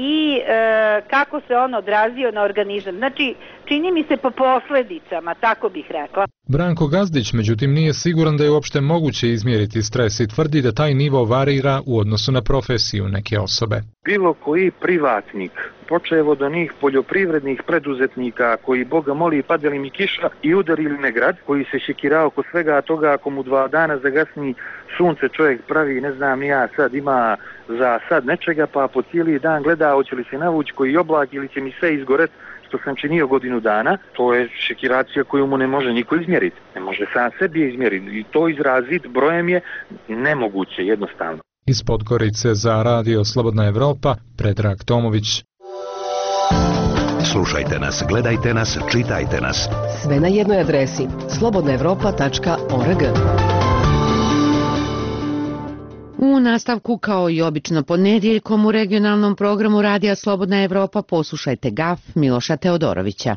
i e, kako se on odrazio na organizam. Znači, čini mi se po posledicama, tako bih rekla. Branko Gazdić, međutim, nije siguran da je uopšte moguće izmjeriti stres i tvrdi da taj nivo varira u odnosu na profesiju neke osobe. Bilo koji privatnik, počevo do njih poljoprivrednih preduzetnika koji Boga moli padali mi kiša i udarili me grad, koji se šekirao oko svega toga ako mu dva dana zagasni sunce čovjek pravi, ne znam ja, sad ima za sad nečega pa po cijeli dan gleda hoće li se navući koji oblak ili će mi sve izgoret što sam činio godinu dana, to je šekiracija koju mu ne može niko izmjeriti. Ne može sam sebi izmjeriti i to izraziti brojem je nemoguće jednostavno. Iz Podgorice za Radio Slobodna Evropa, Predrag Tomović. Slušajte nas, gledajte nas, čitajte nas. Sve na jednoj adresi slobodna evropa tačka org. U nastavku, kao i obično ponedjeljkom, u regionalnom programu Radija Slobodna Evropa poslušajte Gaf Miloša Teodorovića.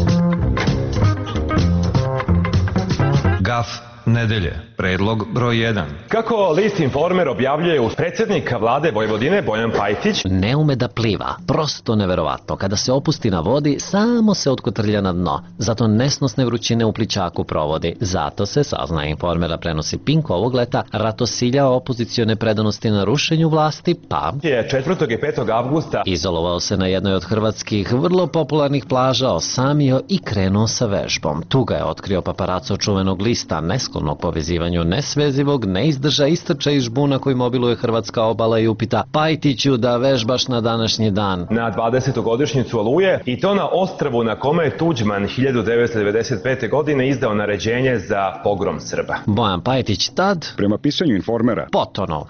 Gaf nedelje. Predlog broj jedan. Kako list Informer objavljuje, uz predsjednika vlade Vojvodine Bojan Pajtić ne ume da pliva. Prosto neverovatno. Kada se opusti na vodi, samo se otkotrlja na dno. Zato nesnosne vrućine u plićaku provodi. Zato se, sazna Informera prenosi Pink ovog leta, ratosiljao opozicione predanosti na rušenju vlasti, pa je četvrtog i petog avgusta izolovao se na jednoj od hrvatskih vrlo popularnih plaža, osamio i krenuo sa vežbom. Tu ga je otkrio paparaco čuvenog lista, nesklonog povezivanju nesvezivog, neizdrža istrča iz žbuna koji mobiluje hrvatska obala i upita: Pajtiću, da vežbaš na današnji dan? Na dvadesetu godišnjicu Oluje, i to na ostrvu na kome je Tuđman hiljadu devetsto devedeset pete. godine izdao naređenje za pogrom Srba. Bojan Pajtić tad, prema pisanju Informera, potonuo.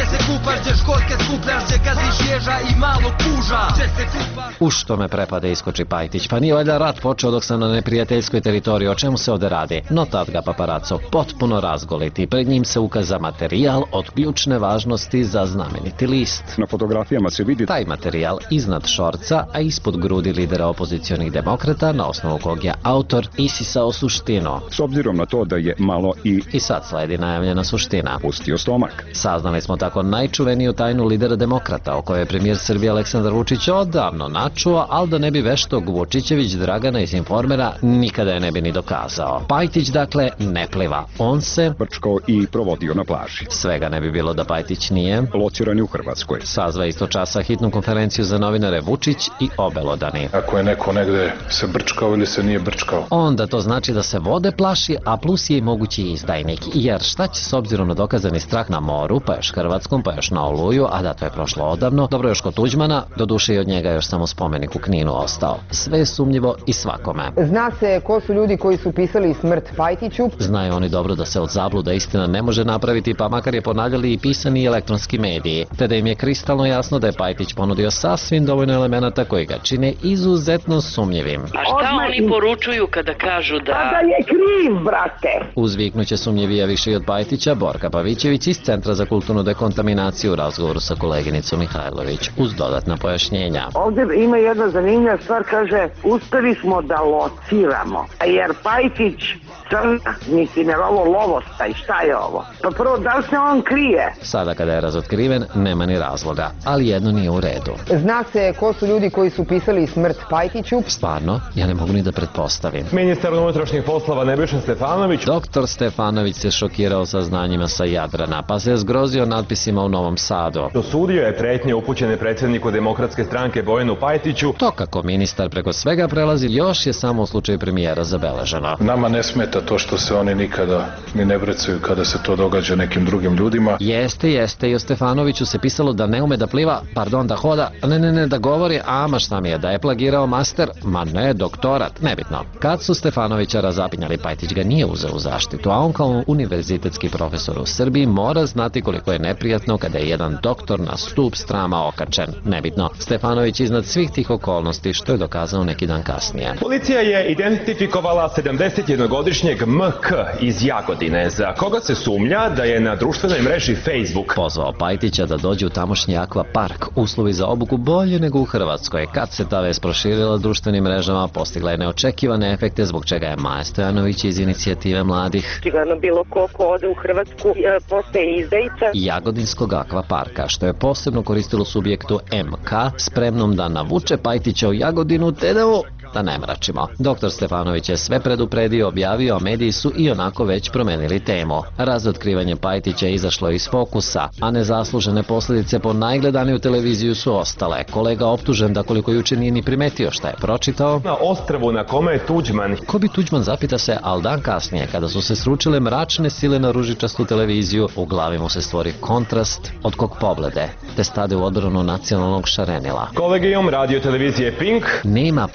U što me prepade, iskoči Pajtić. Pa nije valjda rat počeo dok sam na neprijateljskoj teritoriji, o čemu se ovde radi? No tad ga paparaco potpuno razgoliti. Pred njim se ukaza materijal od ključne važnosti za znameniti list. Na fotografijama se vidi taj materijal iznad šorca, a ispod grudi lidera opozicionih demokrata, na osnovu kog je autor isisao suštinu. S obzirom na to da je malo i... I sad sledi najavljena suština. Pustio stomak. Saznali smo tako najčuveniju tajnu lidera demokrata, o kojoj je premijer Srbije Aleksandar Vučić odavno načuo, ali da ne bi veštog Vučićević Dragana iz Informera nikada je ne bi ni dokazao. Pajtić, dakle, ne pliva. On se brčkao i provodio na plaži. Svega ne bi bilo da Pajtić nije lociran u Hrvatskoj. Sazva isto časa hitnu konferenciju za novinare Vučić i obelodani. Ako je neko negde se brčkao ili se nije brčkao, onda to znači da se vode plaši, a plus je i mogući izdajnik. Jer šta će s obzirom na dokazani strah na moru, pa još Hrvatskom, pa još na Oluju, a da to je prošlo odavno, dobro još kod Tuđmana, doduše i od njega još samo spomenik u Kninu ostao. Sve je sumnjivo i svakome. Zna se ko su ljudi koji su pisali smrt Pajtiću. Znaju oni dobro da se od zabluda istina ne može napraviti, pa makar je ponavljali i pisani i elektronski mediji, te da im je kristalno jasno da je Pajtić ponudio sasvim dovoljno elemenata koji ga čine izuzetno sumnjivim. A šta oni poručuju kada kažu da... Pa da je kriv, brate! Uzviknuće sumnjivija više i od Pajtića Borka Pavićević iz Centra za kulturnu dekontaminaciju u razgovoru sa koleginicom Mihajlović, uz dodatna pojašnjenja. Ovdje ima jedna zanimljiva stvar, kaže, uspeli smo da lociramo, jer Pajtić crna, mislim, je ovo lovostaj, šta je ovo? Pa prvo, da li se on krije? Sada kada je razotkriven, nema ni razloga, ali jedno nije u redu. Zna se ko su ljudi koji su pisali smrt Pajtiću? Stvarno, ja ne mogu ni da pretpostavim. Ministar unutrašnjih poslova Nebojša Stefanović. Doktor Stefanović se šokirao saznanjima sa Jadrana, pa se zgrozio natpisima u Novom Sadu. Osudio je pretnje upućene predsjedniku Demokratske stranke Bojanu Pajtiću. To kako ministar preko svega prelazi još je samo u slučaju premijera zabeleženo. Nama ne smeta to što se oni nikada ni ne brecaju kada se to događa nekim drugim ljudima. Jeste, jeste, i o Stefanoviću se pisalo da ne ume da pliva, pardon, da hoda, ne, ne, ne, da govori, a ma šta mi je, da je plagirao master, ma ne, doktorat, nebitno. Kad su Stefanovića razapinjali, Pajtić ga nije uzeo u zaštitu, a on kao univerzitetski profesor u Srbiji mora znati koliko je neprijatno kada je jedan doktor na stup strama okačen. Nebitno, Stefanović iznad svih tih okolnosti, što je dokazao neki dan kasnije. Policija je identifikovala sedamdesetjednogodišnjeg M K iz Jagodine, za koga se sumnja da je na društvenoj mreži Facebook pozvao Pajtića da dođe u tamošnji akva park. Uslovi za obuku bolje nego u Hrvatskoj. Kad se ta vest proširila društvenim mrežama, postigla je neočekivane efekte, zbog čega je Maja Stojanović iz inicijative mladih Čigano bilo ko ko ode u Hrvatsku postaje izdajica Jagodinskog akva parka, što je posebno koristilo subjektu M K, spremnom da navuče Pajtića u Jagodinu, te da u da ne mračimo. Doktor Stefanović je sve predupredio, objavio, a mediji su i onako već promenili temu. Razotkrivanje Pajtića je izašlo iz fokusa, a nezaslužene posljedice po najgledaniju televiziju su ostale. Kolega optužen da koliko juče nije ni primetio šta je pročitao. Na ostrvu na kome je Tuđman. Ko bi Tuđman, zapita se, al dan kasnije, kada su se sručile mračne sile na ružičastu televiziju, u glavi mu se stvori kontrast od kog poglede, te stade u odbranu nacionalnog šarenila. Kolegijom radio televizije Pink nema pravo da se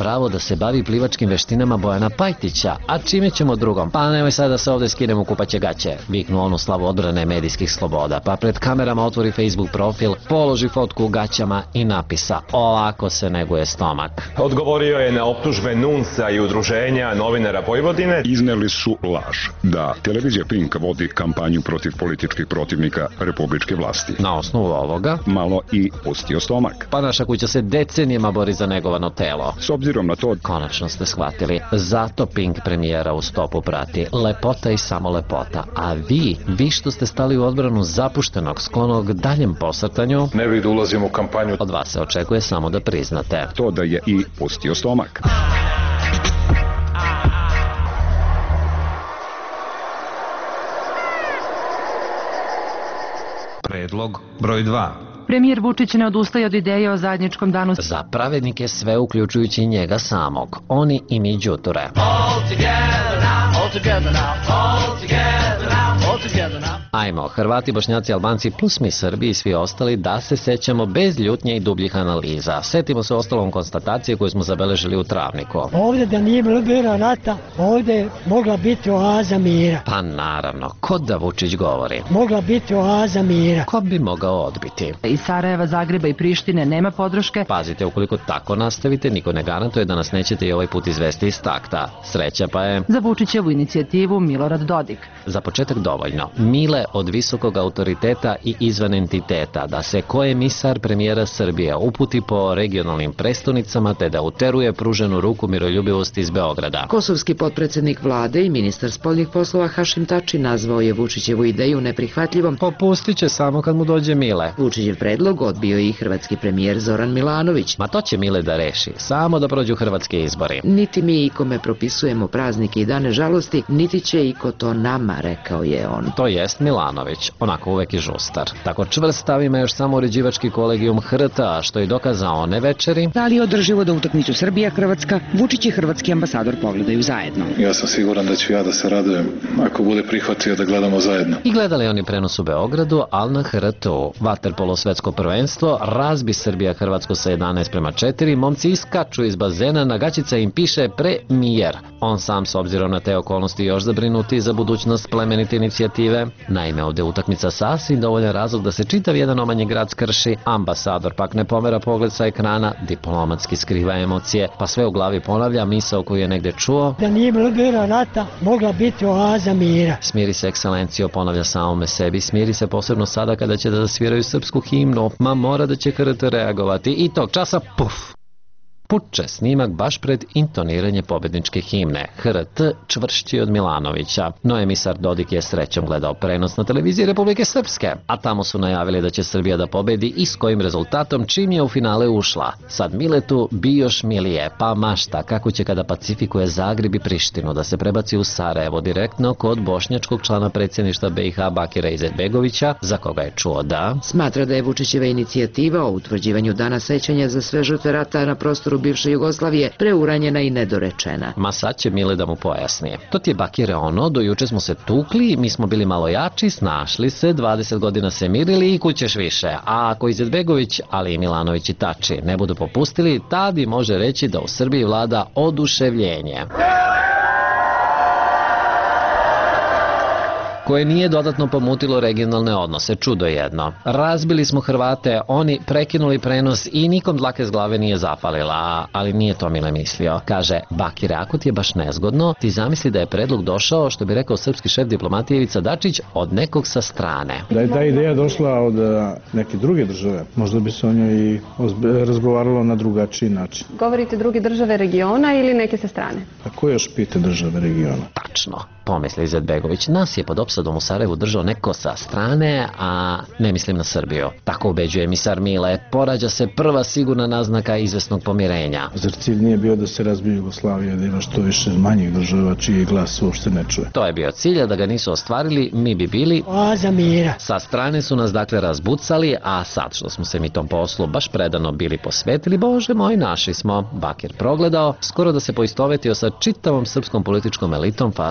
se bavi plivačkim veštinama Bojana Pajtića, a čime ćemo drugom? Pa nemoj sad da se ovde skinemo kupaće gaće, viknu onu slavu odbrane medijskih sloboda, pa pred kamerama otvori Facebook profil, položi fotku u gaćama i napisa: ovako se neguje stomak. Odgovorio je na optužbe Nunsa i udruženja novinara Vojvodine. Izneli su laž da televizija Pink vodi kampanju protiv političkih protivnika republičke vlasti. Na osnovu ovoga malo i pustio stomak. Pa naša kuća se decenijama bori za negovano telo. S obzirom na to, konačno ste shvatili, zato Pink premijera u stopu prati lepota i samo lepota, a vi, vi što ste stali u odbranu zapuštenog, sklonog daljem posrtanju, ne bih da ulazim u kampanju. Od vas se očekuje samo da priznate to da je i pustio stomak. Predlog broj dva. Premijer Vučić ne odustaje od ideje o zajedničkom danu za pravednike, sve uključujući njega samog. Oni i mi đuture. Ajmo, Hrvati, Bošnjaci, Albanci plus mi Srbi i svi ostali, da se sećamo bez ljutnje i dubljih analiza. Setimo se ostalom konstatacije koju smo zabeležili u Travniku. Ovdje da nije bilo rata, ovdje je mogla biti oaza mira. Pa naravno, ko da Vučić govori? Mogla biti oaza mira. Ko bi mogao odbiti? Iz Sarajeva, Zagreba i Prištine nema podrške. Pazite, ukoliko tako nastavite, niko ne garantuje da nas nećete i ovaj put izvesti iz takta. Sreća pa je za Vučićevu inicijativu Milorad Dodik. Za početak dovoljno. Mile od visokog autoriteta i izvan entiteta, da se ko emisar premijera Srbije uputi po regionalnim prestonicama te da uteruje pruženu ruku miroljubivosti iz Beograda. Kosovski potpredsednik vlade i ministar spoljnih poslova Hašim Tači nazvao je Vučićevu ideju neprihvatljivom. Popustit će samo kad mu dođe Mile. Vučićev predlog odbio i hrvatski premijer Zoran Milanović. Ma to će Mile da reši, samo da prođu hrvatski izbori. Niti mi ikome propisujemo praznike i dane žalosti, niti će iko to nama, rekao je on. To jest Milanović, onako uvek i žustar. Tako čvrst stav ima još samo uređivački kolegijum H R T-a, što je dokazao one večeri. Da li je održivo da utakmicu Srbija-Hrvatska, Vučić i hrvatski ambasador pogledaju zajedno? Ja sam siguran da ću ja da se radujem ako bude prihvatio da gledamo zajedno. I gledali oni prenos u Beogradu, ali na H R T-u. Vaterpolo svetsko prvenstvo, razbi Srbija Hrvatsku sa jedanaest prema četiri, momci iskaču iz bazena, na gaćica im piše premijer. On sam, s obzirom na te okolnosti, još zabrinuti za budućnost plemenite inicijative. Naime, ovde utakmica sasvim dovoljan razlog da se čitav jedan omanji grad skrši, ambasador pak ne pomera pogled sa ekrana, diplomatski skriva emocije, pa sve u glavi ponavlja misao koju je negde čuo. Da nije bilo rata, mogla biti oaza mira. Smiri se, ekscelencijo, ponavlja samome sebi, smiri se posebno sada kada će da zasviraju srpsku himnu, ma mora da će H R T reagovati i tog časa, puf! Puče snimak baš pred intoniranje pobedničke himne. H R T čvršći od Milanovića. No emisar Dodik je srećom gledao prenos na televiziji Republike Srpske, a tamo su najavili da će Srbija da pobedi i s kojim rezultatom čim je u finale ušla. Sad Miletu bi još milije, pa mašta kako će kada pacifikuje Zagreb i Prištinu da se prebaci u Sarajevo direktno kod bošnjačkog člana predsjedništva B i H Bakira Izetbegovića, za koga je čuo da smatra da je Vučićeva inicijativa o utvrđivanju dana sećanja za sve žrtve rata na prostoru bivše Jugoslavije preuranjena i nedorečena. Ma sad će Mile da mu pojasni. To ti je Bakire ono, do juče smo se tukli, mi smo bili malo jači, snašli se, dvadeset godina se mirili i kućeš više. A ako Izetbegović, ali i Milanović i Tači ne budu popustili, tad i može reći da u Srbiji vlada oduševljenje, koje nije dodatno pomutilo regionalne odnose, čudo jedno. Razbili smo Hrvate, oni prekinuli prenos i nikom dlake s glave nije zapalila, ali nije to Mile mislio. Kaže, Bakire, ako ti je baš nezgodno, ti zamisli da je predlog došao, što bi rekao srpski šef diplomatije Ivica Dačić, od nekog sa strane. Da je ta ideja došla od neke druge države, možda bi se o njoj i razgovaralo na drugačiji način. Govorite druge države regiona ili neke sa strane? A ko još pita države regiona? Tačno, pomisli Izetbegović, nas je pod opsadom u Sarajevu držao neko sa strane, a ne mislim na Srbiju. Tako ubeđuje emisar Mile, porađa se prva sigurna naznaka izvesnog pomirenja. Zar cilj nije bio da se razbije Jugoslavija, da ima što više manjih država čiji glas uopšte ne čuje? To je bio cilj, da ga nisu ostvarili, mi bi bili oaza mira. Sa strane su nas dakle razbucali, a sad što smo se mi tom poslu baš predano bili posvetili, bože moj, naši smo. Bakir progledao, skoro da se poistovetio sa čitavom srpskom političkom elitom, fasciniran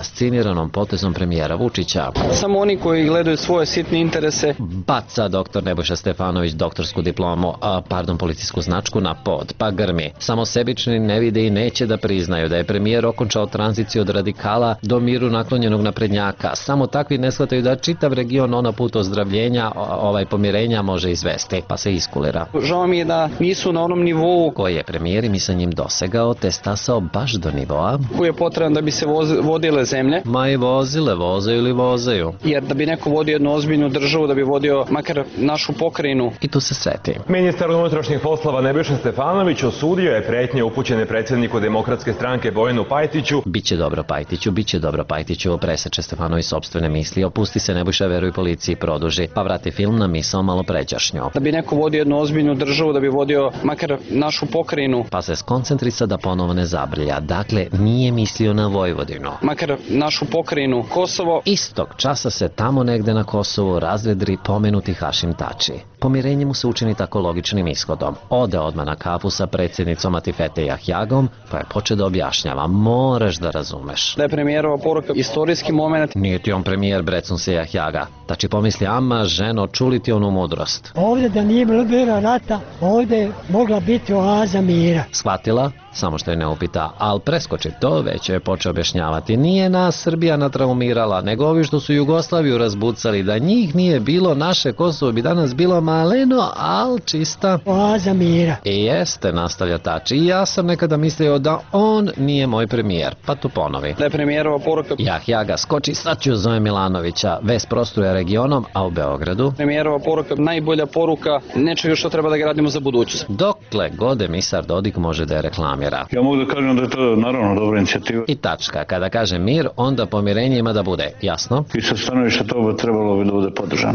kalkuliranom potezom premijera Vučića. Samo oni koji gledaju svoje sitne interese. Baca doktor Nebojša Stefanović doktorsku diplomu, a, pardon, policijsku značku na pod, pa grmi. Samo sebični ne vide i neće da priznaju da je premijer okončao tranziciju od radikala do miru naklonjenog naprednjaka. Samo takvi ne shvataju da čitav region ona put ozdravljenja, ovaj pomirenja može izvesti, pa se iskulira. Žao mi je da nisu na onom nivou koji je premijer i mi sa njim dosegao, te stasao baš do nivoa koji je potreban da bi se voz, vodile zemlje. Ma i vozile, vozaju ili vozaju. Jer da bi neko vodio jednu ozbiljnu državu, da bi vodio makar našu pokrajinu. I tu se seti. Ministar unutrašnjih poslova Nebojša Stefanović osudio je pretnje upućene predsjedniku Demokratske stranke Bojanu Pajtiću. Biće dobro Pajtiću, biće dobro Pajtiću, preseče Stefanović sopstvene misli, opusti se Nebojša, veruj policiji, produži, pa vrati film na misao malo pređašnju. Da bi neko vodio jednu ozbiljnu državu, da bi vodio makar našu pokrajinu. Pa se skoncentrisa da ponovo ne zabrlja. Dakle, nije mislio na Vojvodinu. Makar našu pokrajinu Kosovo. Istog časa se tamo negde na Kosovu razvedri pomenuti Hašim Tači. Pomirenje mu se učini tako logičnim ishodom. Ode odmah na kafu sa predsjednicom Atifete Jahjagom, pa je počeo da objašnjava. Moraš da razumeš. Da je premijerova poruka istorijski moment. Nije ti on premijer, brecun se Jahjaga. Tači pomisli, ama ženo, čuli ti onu mudrost. Ovdje da nije bilo rata, ovdje je mogla biti oaza mira. Shvatila? Samo što je ne upita, ali preskoči to, već je počeo objašnjavati. Nije nas Srbija natraumirala, nego ovi što su Jugoslaviju razbucali. Da njih nije bilo, naše Kosovo bi danas bilo maleno, al čista oaza mira. I jeste, nastavlja Tači. I ja sam nekada mislio da on nije moj premijer, pa tu ponovi. Da je premijerova poruka. Jahjaga skoči, sad ću Zoe Milanovića. Ves prostruje regionom, a u Beogradu premijerova poruka, najbolja poruka nečega što treba da gradimo za budućnost. Dokle god emisar Dodik može da je reklamira. Ja mogu da kažem da je to naravno dobra inicijativa. I tačka, kada kaže mir, onda pomirenje ima da bude, jasno? I sa stanovišta to bi trebalo bi da bude podržano.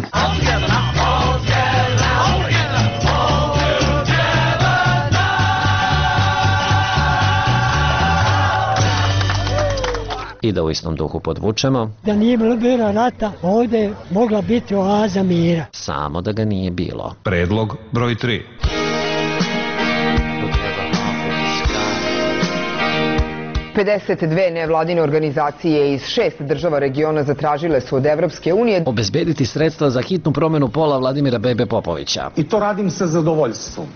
I da u istom duhu podvučemo. Da nije bilo rata, ovdje je mogla biti oaza mira. Samo da ga nije bilo. Predlog broj tri. pedeset dve nevladine organizacije iz šest država regiona zatražile su od Evropske unije obezbediti sredstva za hitnu promenu pola Vladimira Bebe Popovića. I to radim sa zadovoljstvom.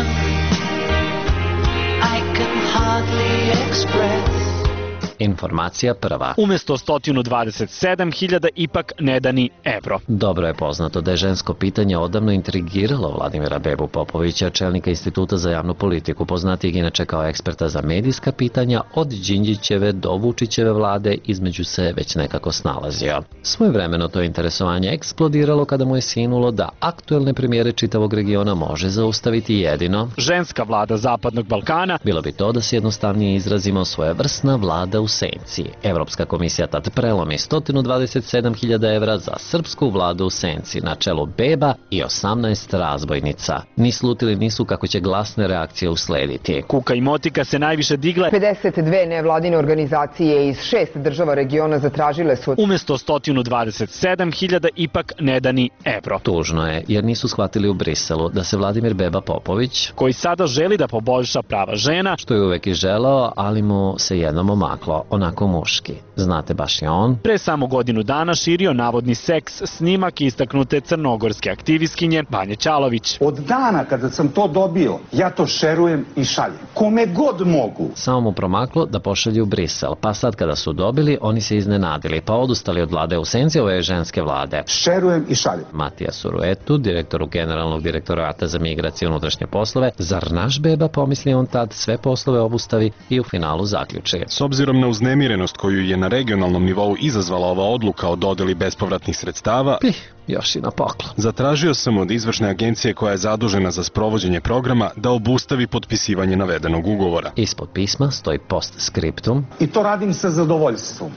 Informacija prva. Umesto sto dvadeset sedam hiljada ipak ne da ni evro. Dobro je poznato da je žensko pitanje odavno intrigiralo Vladimira Bebu Popovića, čelnika Instituta za javnu politiku, poznatijeg inače kao eksperta za medijska pitanja, od Đinđićeve do Vučićeve vlade između se već nekako snalazio. Svojevremeno to interesovanje eksplodiralo kada mu je sinulo da aktuelne premijere čitavog regiona može zaustaviti jedino ženska vlada Zapadnog Balkana. Bilo bi to da se jednostavnije izrazimo svojevrsna vlada u senci. Evropska komisija tad prelomi sto dvadeset sedam hiljada evra za srpsku vladu u senci na čelu Beba i osamnaest razbojnica. Ni slutili nisu kako će glasne reakcije uslediti. Kuka i motika se najviše digle. pedeset dve nevladine organizacije iz šest država regiona zatražile su umesto sto dvadeset sedam hiljada ipak ne da ni evro. Tužno je, jer nisu shvatili u Briselu da se Vladimir Beba Popović, koji sada želi da poboljša prava žena, što je uvek i želeo, ali mu se jednom omaklo, onako muški. Znate, baš je on pre samo godinu dana širio navodni seks snimak istaknute crnogorske aktivistkinje Banje Ćalović. Od dana kada sam to dobio, ja to šerujem i šaljem. Kome god mogu. Samo mu promaklo da pošalju u Brisel, pa sad kada su dobili, oni se iznenadili, pa odustali od vlade u senci ove ženske vlade. Šerujem i šaljem. Matija Suruetu, direktoru Generalnog direktorata za migracije i unutrašnje poslove, zar naš Beba, pomisli on tad, sve poslove obustavi i u finalu zaključi. S obzirom na uznemirenost koju je na regionalnom nivou izazvala ova odluka o dodeli bespovratnih sredstava, Pih, još i na poklon. Zatražio sam od izvršne agencije koja je zadužena za sprovođenje programa da obustavi potpisivanje navedenog ugovora. Ispod pisma stoji postscriptum. I to radim sa zadovoljstvom.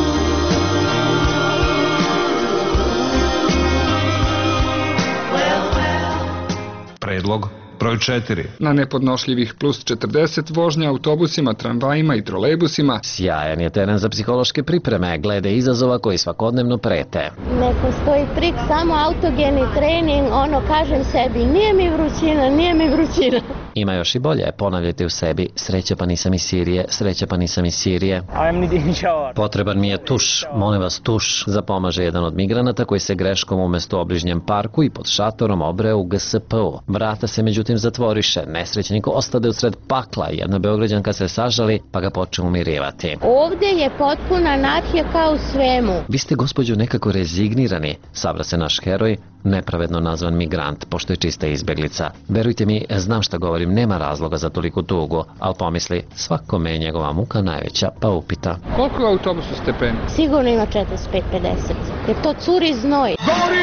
Predlog broj četiri. Na nepodnošljivih plus četrdeset vožnja autobusima, tramvajima i trolejbusima. Sjajan je teren za psihološke pripreme, glede izazova koji svakodnevno prete. Ne postoji trik, samo autogeni trening, ono kažem sebi, nije mi vrućina, nije mi vrućina. Ima još i bolje, ponavljajte u sebi, sreća pa nisam iz Sirije, sreća pa nisam iz Sirije. Potreban mi je tuš, molim vas tuš, zapomaže jedan od migranata koji se greškom umesto u obližnjem parku i pod šatorom obreo u G S P-u. Vrata se međutim zatvoriše, nesrećnik ostade usred pakla, jedna Beograđanka se sažali pa ga počne umirivati. Ovdje je potpuna anarhija kao u svemu. Vi ste, gospođo, nekako rezignirani, sabra se naš heroj, nepravedno nazvan migrant, pošto je čista izbeglica. Verujte mi, znam šta govorim, nema razloga za toliku tugu, ali pomisli, svakome je njegova muka najveća, pa upita. Koliko je autobusu stepeni? Sigurno ima četrdeset pet pedeset, jer to curi znoj.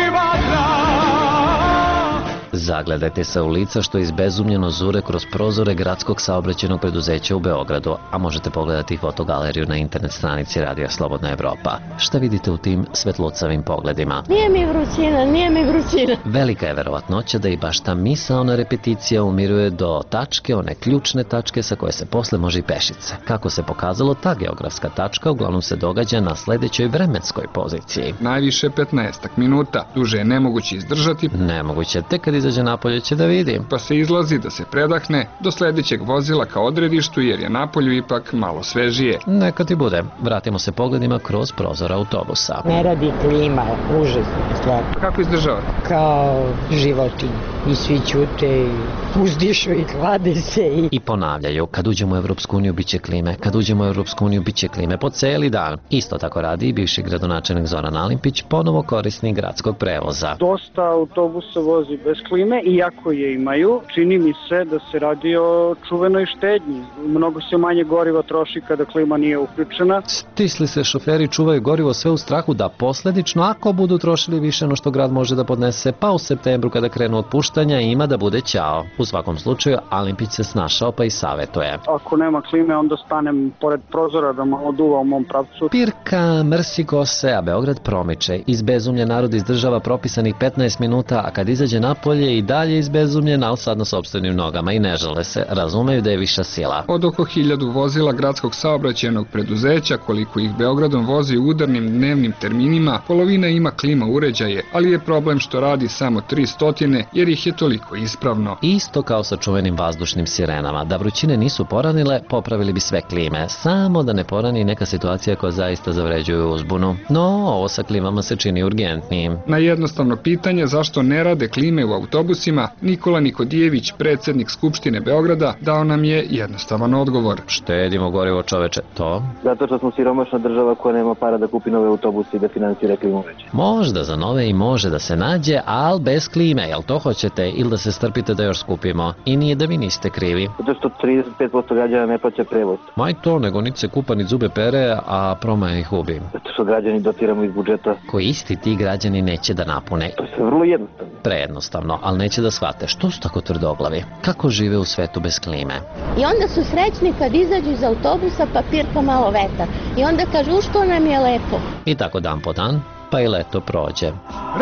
Zagledajte se u lica što izbezumljeno zure kroz prozore gradskog saobraćajnog preduzeća u Beogradu, a možete pogledati fotogaleriju na internet stranici Radija Slobodna Evropa. Šta vidite u tim svetlucavim pogledima? Nije mi vrućina, nije mi vrućina. Velika je verovatnoća da i baš ta misaona repeticija umiruje do tačke, one ključne tačke sa koje se posle može i pešice. Kako se pokazalo, ta geografska tačka uglavnom se događa na sledećoj vremenskoj poziciji. Najviše petnaestak minuta, duže je nemoguće izdržati. Nemoguće, tek kad izađe napolje će da vidi. Pa se izlazi da se predahne do sledećeg vozila ka odredištu jer je napolju ipak malo svežije. Neka ti bude. Vratimo se pogledima kroz prozor autobusa. Ne radi klima, užasna stvar. Kako izdržavate? Kao životinje. I svi ćute, uzdišu i klade se. I... I ponavljaju, kad uđemo u Evropsku uniju biće klime, kad uđemo u Evropsku uniju biće klime po celi dan. Isto tako radi i bivši gradonačelnik Zoran Alimpić, ponovo korisnik gradskog prevoza. Dosta autobusa vozi bez klime, iako je imaju, čini mi se da se radi o čuvenoj štednji. Mnogo se manje goriva troši kada klima nije uključena. Stisli se šoferi čuvaju gorivo sve u strahu da posledično, ako budu trošili više no što grad može da podnese, pa u septembru kada krenu otpuštanja ima da bude ćao. U svakom slučaju, Alimpić se snašao pa i savetuje. Ako nema klime, onda stanem pored prozora da malo duva u mom pravcu. Pirka, mrsi kose, a Beograd promiče. Izbezumljen narod izdržava propisanih petnaest minuta, a kad izađe napolje i dalje izbezumljen, ali sad na sopstvenim nogama i ne žale se, razumeju da je viša sila. Od oko hiljadu vozila gradskog saobraćajnog preduzeća, koliko ih Beogradom vozi u udarnim dnevnim terminima, polovina ima klima uređaje, ali je problem što radi samo tristo jer ih je toliko ispravno. Isto kao sa čuvenim vazdušnim sirenama, da vrućine nisu poranile, popravili bi sve klime, samo da ne porani neka situacija koja zaista zavređuje uzbunu. No, ovo sa klimama se čini urgentnijim. Na jednostavno pitanje zašto ne rade klime u autobusima, Nikola Nikodijević, predsjednik Skupštine Beograda, dao nam je jednostavan odgovor. Štedimo gorivo, čoveče, to? Zato što smo siromašna država koja nema para da kupi nove autobuse i da finansira klimu veće. Možda za nove i može da se nađe, ali bez klime, jel to hoćete, ili da se strpite da još skupimo? I nije da vi niste krivi. Zato što trideset pet posto građana ne plaća prevoz. Maj to, nego niti se kupa ni zube pere, a promaja ih ubi. Zato što građani dotiramo iz budžeta. Koji isti ti građani neće da napune. To je vrlo jednostavno. Prejednostavno, ali neće da shvate. Što su tako tvrdoglavi? Kako žive u svetu bez klime? I onda su srećni kad izađu iz autobusa pa pirka malo vetar. I onda kažu, u što nam je lepo. I tako dan po dan, pa i leto prođe.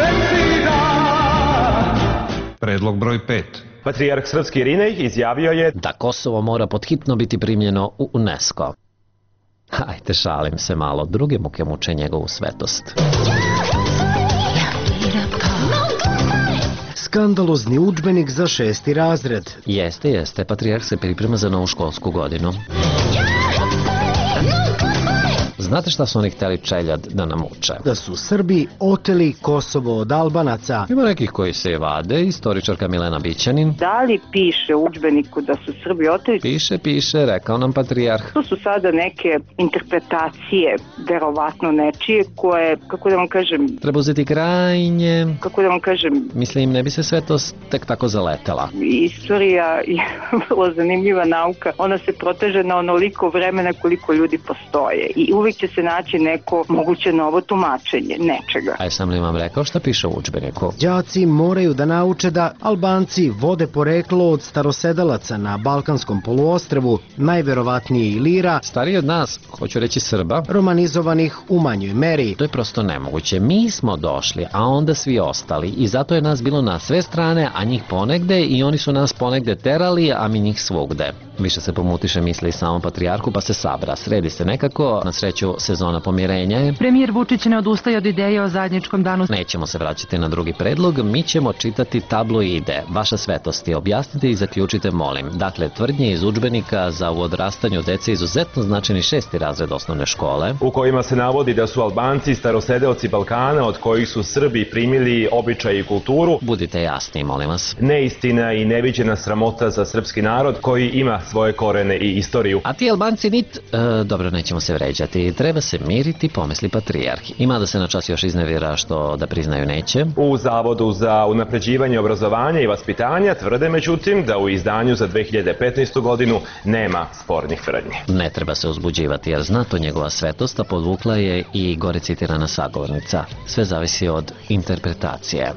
Predlog broj pet. Patrijarh srpski Irinej izjavio je da Kosovo mora podhitno biti primljeno u UNESCO. Hajde, šalim se malo, druge muke muče njegovu svetost. Skandalozni udžbenik za šesti razred. Jeste, jeste, Patrijarh se priprema za novu školsku godinu. Znate šta su oni hteli čeljad da nam uče? Da su Srbi oteli Kosovo od Albanaca. Ima nekih koji se vade, istoričarka Milena Bićanin. Da li piše u udžbeniku da su Srbi oteli? Piše, piše, rekao nam Patrijarh. To su sada neke interpretacije, verovatno nečije, koje, kako da vam kažem... Treba uzeti krajnje... Kako da vam kažem... Mislim, ne bi se sve to tek tako zaletela. Istorija je vrlo zanimljiva nauka. Ona se proteže na onoliko vremena koliko ljudi postoje. I uvijek će se naći neko moguće novo tumačenje nečega. A sam li vam rekao šta piše u udžbeniku? Đaci moraju da nauče da Albanci vode poreklo od starosedalaca na Balkanskom poluostrvu, najverovatnije Ilira, stariji od nas, hoću reći Srba, romanizovanih u manjoj meri. To je prosto nemoguće. Mi smo došli, a onda svi ostali i zato je nas bilo na sve strane, a njih ponegde i oni su nas ponegde terali, a mi njih svugde. Više se pomutiše misli samom Patrijarhu pa se sabra, sredi se nekako, na sreću Vučiću, sezona pomirenja je. Premijer Vučić ne odustaje od ideje o zajedničkom danu. Nećemo se vraćati na drugi predlog, mi ćemo čitati tabloide. Vaša svetosti, objasnite i zaključite, molim. Dakle, tvrdnje iz udžbenika za u odrastanju dece izuzetno značajni šesti razred osnovne škole, u kojima se navodi da su Albanci starosedeoci Balkana od kojih su Srbi primili običaj i kulturu. Budite jasni, molim vas. Neistina i neviđena sramota za srpski narod koji ima svoje korene i istoriju. A ti Albanci nit... E, dobro, nećemo se vređati. Treba se miriti, pomisli patrijarh. Ima da se na čas još iznevira što da priznaju neće. U Zavodu za unapređivanje obrazovanja i vaspitanja tvrde međutim da u izdanju za dve hiljade petnaestu godinu nema spornih tvrdnji. Ne treba se uzbuđivati jer zna to njegova svetost, a podvukla je i gore citirana sagovornica. Sve zavisi od interpretacije.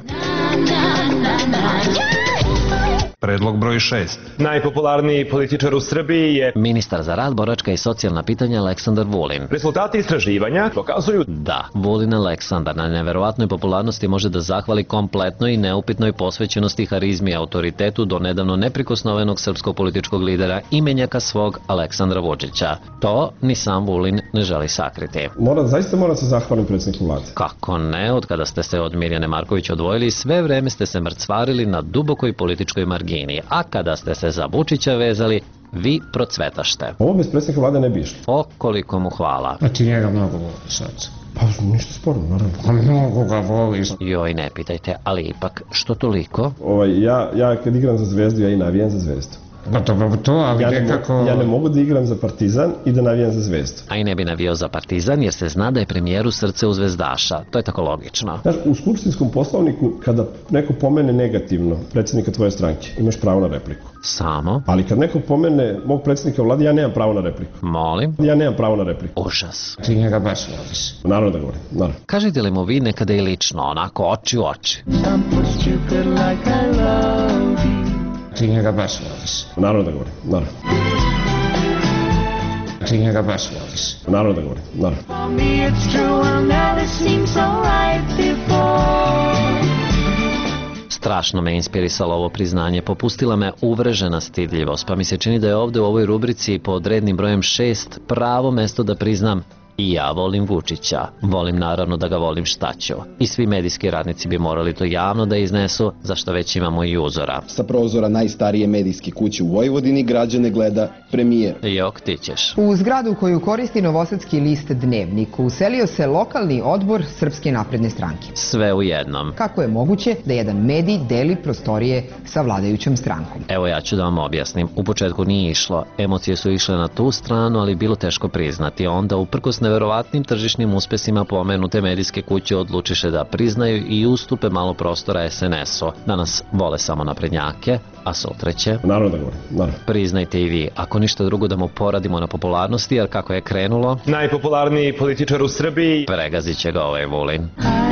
Predlog broj šest. Najpopularniji političar u Srbiji je ministar za rad, boračka i socijalna pitanja Aleksandar Vulin. Rezultati istraživanja pokazuju da Vulin Aleksandar na neverovatnoj popularnosti može da zahvali kompletnoj i neupitnoj posvećenosti, harizmi i autoritetu do nedavno neprikosnovenog srpskog političkog lidera i menjaka svog Aleksandra Vučića. To ni sam Vulin ne želi sakriti. Mora, zaista moram se zahvalim predsjedniku vlade. Kako ne, od kada ste se od Mirjane Marković odvojili, sve vreme ste se mrcvarili na dubokoj političkoj margini. A kada ste se za Vučića vezali, vi procvetašte. Ovo bez predsjednika vlade ne bi išlo. O, koliko mu hvala. A ti njega mnogo voliš, sad. Pa ništa sporno, naravno. Pa mnogo ga voliš. Joj, ne pitajte, ali ipak, što toliko? Ovaj, ja, ja kad igram za Zvezdu, ja i navijam za Zvezdu. Pa dobro to, ali ja nekako... Ne mo, ja ne mogu da igram za Partizan i da navijam za Zvezdu. A i ne bi navijao za Partizan jer se zna da je premijeru srce u zvezdaša. To je tako logično. Znaš, u skupštinskom poslovniku kada neko pomene negativno predsjednika tvoje stranke, imaš pravo na repliku. Samo? Ali kad neko pomene mog predsjednika vlade, ja nemam pravo na repliku. Molim? Ja nemam pravo na repliku. Užas. Ti njega baš voliš. Naravno da govorim, naravno. Kažete li mu vi nekada i lično, onako oči u oči? Ti njega baš voliš. Naravno da govorim, naravno. Ti njega baš voliš. Naravno da govorim, naravno. Strašno me inspirisalo ovo priznanje, popustila me uvrežena stidljivost, pa mi se čini da je ovde u ovoj rubrici pod rednim brojem šest pravo mesto da priznam i ja volim Vučića. Volim naravno da ga volim šta ću. I svi medijski radnici bi morali to javno da iznesu, zašto već imamo i uzora. Sa prozora najstarije medijske kuće u Vojvodini građane gleda premijer. Jok, ti ćeš. U zgradu koju koristi novosadski list Dnevnik uselio se lokalni odbor Srpske napredne stranke. Sve u jednom. Kako je moguće da jedan medij deli prostorije sa vladajućom strankom? Evo ja ću da vam objasnim. U početku nije išlo. Emocije su išle na tu stranu, ali bilo teško priznati. Onda uprkos neverovatnim tržišnim uspesima pomenute medijske kuće odlučiše da priznaju i ustupe malo prostora es en es u. Danas vole samo naprednjake, a sutra će... Naravno da govorim, naravno. Priznajte i vi, ako ništa drugo da mu poradimo na popularnosti, jer kako je krenulo... Najpopularniji političar u Srbiji... Pregazit će ga ovaj Vulin.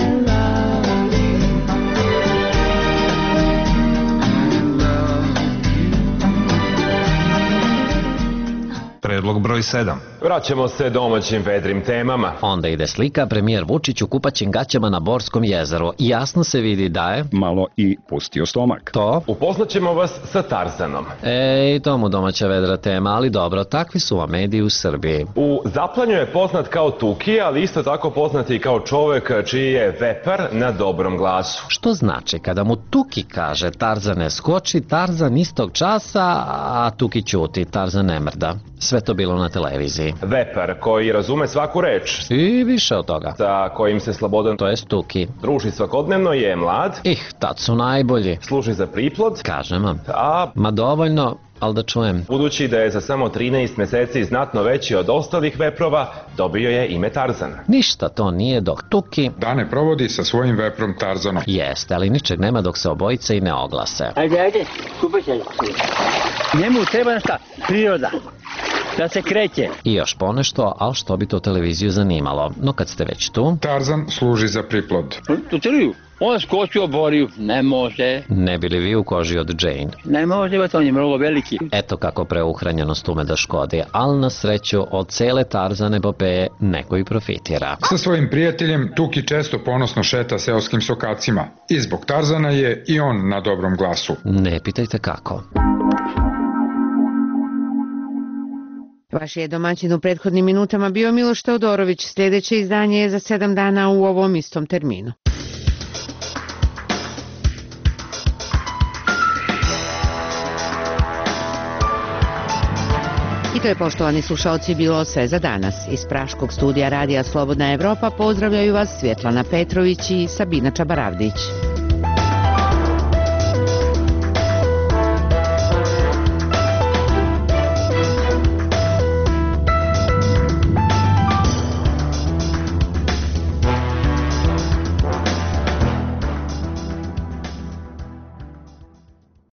Predlog broj sedam. Vraćamo se domaćim vedrim temama. Onda ide slika premijer Vučić u kupaćim gaćama na Borskom jezeru. Jasno se vidi da je... malo i pustio stomak. To? Upoznaćemo vas sa Tarzanom. Ej, to mu domaća vedra tema, ali dobro, takvi su vam mediji u Srbiji. U Zaplanju je poznat kao Tuki, ali isto tako poznat i kao čovek čiji je vepar na dobrom glasu. Što znači, kada mu Tuki kaže Tarzane skoči, Tarzan istog časa, a Tuki ćuti, Tarzan ne mrda. Sve to bilo na televiziji. Vepar koji razume svaku reč. I više od toga. Sa kojim se Slobodan, to je Tuki, druži svakodnevno, je mlad. Ih, tad su najbolji. Služi za priplod. Kažem vam. A... Ma dovoljno, ali da čujem. Budući da je za samo trinaest meseci znatno veći od ostalih veprova, dobio je ime Tarzan. Ništa to nije dok Tuki dane provodi sa svojim veprom Tarzanom. Jeste, ali ničeg nema dok se obojice i ne oglase. Ajde, ajde, skupaj se. Njemu treba šta? Priroda. Da se kreće. I još ponešto, ali što bi to televiziju zanimalo. No kad ste već tu... Tarzan služi za priplod. Tu triju. On skoči u oboriju. Ne može. Ne bili vi u koži od Jane? Ne može, on je mnogo veliki. Eto kako preuhranjenost ume da škodi, ali na sreću od cele Tarzan epopeje neko i profitira. Sa svojim prijateljem Tuki često ponosno šeta seoskim sokacima. I zbog Tarzana je i on na dobrom glasu. Ne pitajte kako. Vaš je domaćin u prethodnim minutama bio Miloš Teodorović. Sljedeće izdanje je za sedam dana u ovom istom terminu. I to je, poštovani slušalci, bilo sve za danas. Iz Praškog studija Radija Slobodna Evropa pozdravljaju vas Svjetlana Petrović i Sabina Čabaravdić.